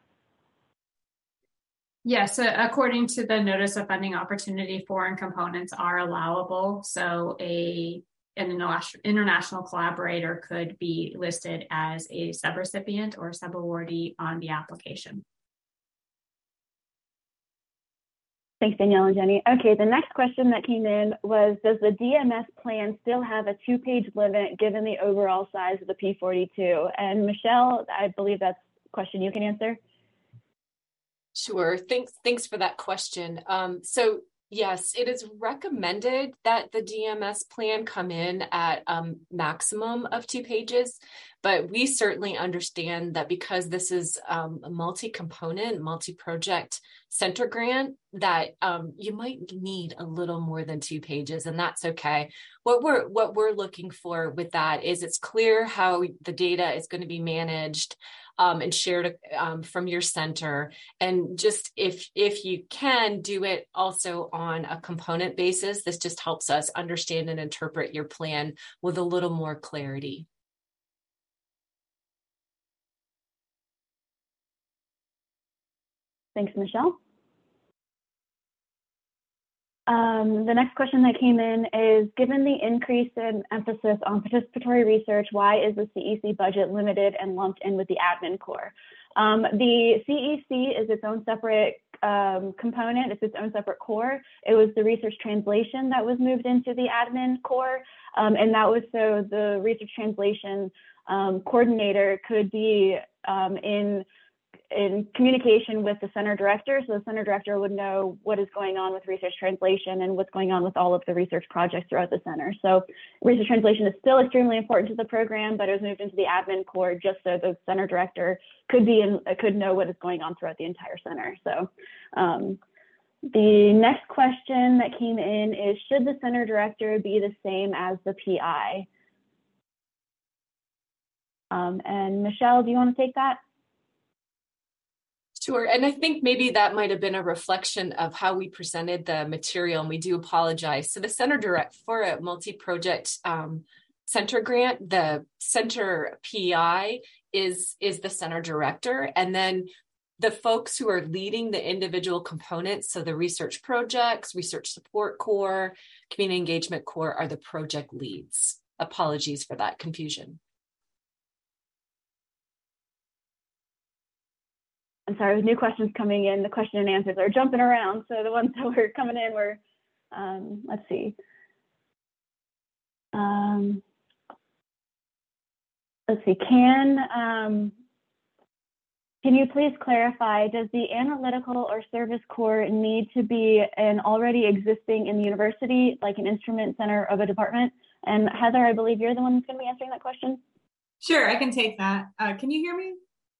Yes, according to the Notice of Funding Opportunity, foreign components are allowable. So an international collaborator could be listed as a subrecipient or subawardee on the application. Thanks, Danielle and Jenny. Okay, the next question that came in was, does the DMS plan still have a 2-page limit given the overall size of the P42? And Michelle, I believe that's a question you can answer. Sure, thanks for that question. So yes, it is recommended that the DMS plan come in at maximum of 2 pages, but we certainly understand that because this is a multi-component, multi-project center grant, that you might need a little more than 2 pages, and that's okay. What we're looking for with that is it's clear how the data is going to be managed and shared from your center. And just if you can do it also on a component basis, this just helps us understand and interpret your plan with a little more clarity. Thanks, Michelle. The next question that came in is, given the increase in emphasis on participatory research, why is the CEC budget limited and lumped in with the admin core? The CEC is its own separate component, it's its own separate core. It was the research translation that was moved into the admin core, and that was so the research translation coordinator could be in communication with the center director, so the center director would know what is going on with research translation and what's going on with all of the research projects throughout the center. So research translation is still extremely important to the program, but it was moved into the admin core just so the center director could know what is going on throughout the entire center. So the next question that came in is, should the center director be the same as the PI? And Michelle, do you want to take that? Sure, and I think maybe that might have been a reflection of how we presented the material, and we do apologize. So the center direct for a multi-project center grant, the center PI is the center director, and then the folks who are leading the individual components, so the research projects, research support core, community engagement core, are the project leads. Apologies for that confusion. I'm sorry, with new questions coming in, the question and answers are jumping around. So the ones that were coming in were, let's see. Can you please clarify, does the analytical or service core need to be an already existing in the university, like an instrument center of a department? And Heather, I believe you're the one that's going to be answering that question. Sure, I can take that. Can you hear me?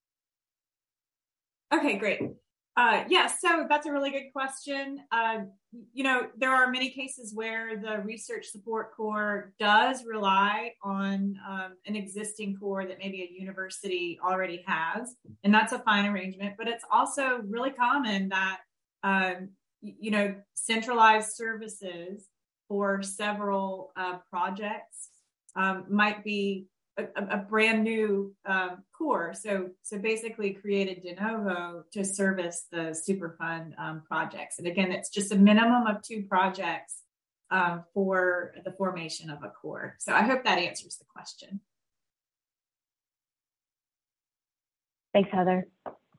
Okay, great. So that's a really good question. There are many cases where the research support core does rely on an existing core that maybe a university already has, and that's a fine arrangement. But it's also really common that, centralized services for several projects might be a brand new core. So basically created de novo to service the Superfund projects. And again, it's just a minimum of 2 projects for the formation of a core. So I hope that answers the question. Thanks, Heather.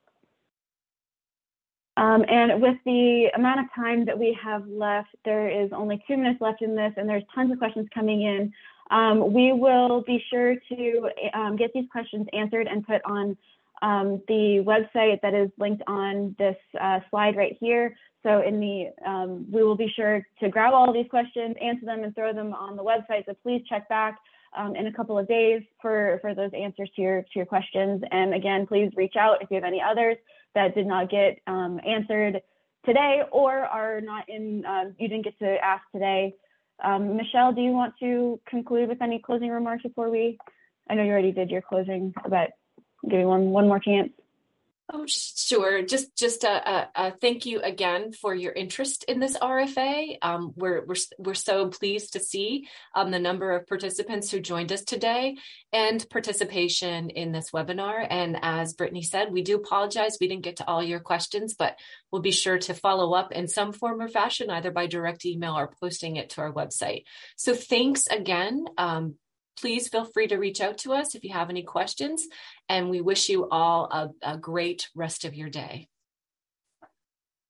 And with the amount of time that we have left, there is only 2 minutes left in this, and there's tons of questions coming in. We will be sure to get these questions answered and put on the website that is linked on this slide right here. So we will be sure to grab all of these questions, answer them, and throw them on the website. So please check back in a couple of days for those answers to your questions. And again, please reach out if you have any others that did not get answered today or are not you didn't get to ask today. Michelle, do you want to conclude with any closing remarks before I know you already did your closing, but give me one more chance. Oh, sure. Just a thank you again for your interest in this RFA. We're so pleased to see the number of participants who joined us today and participation in this webinar. And as Brittany said, we do apologize we didn't get to all your questions, but we'll be sure to follow up in some form or fashion, either by direct email or posting it to our website. So thanks again. Please feel free to reach out to us if you have any questions, and we wish you all a great rest of your day.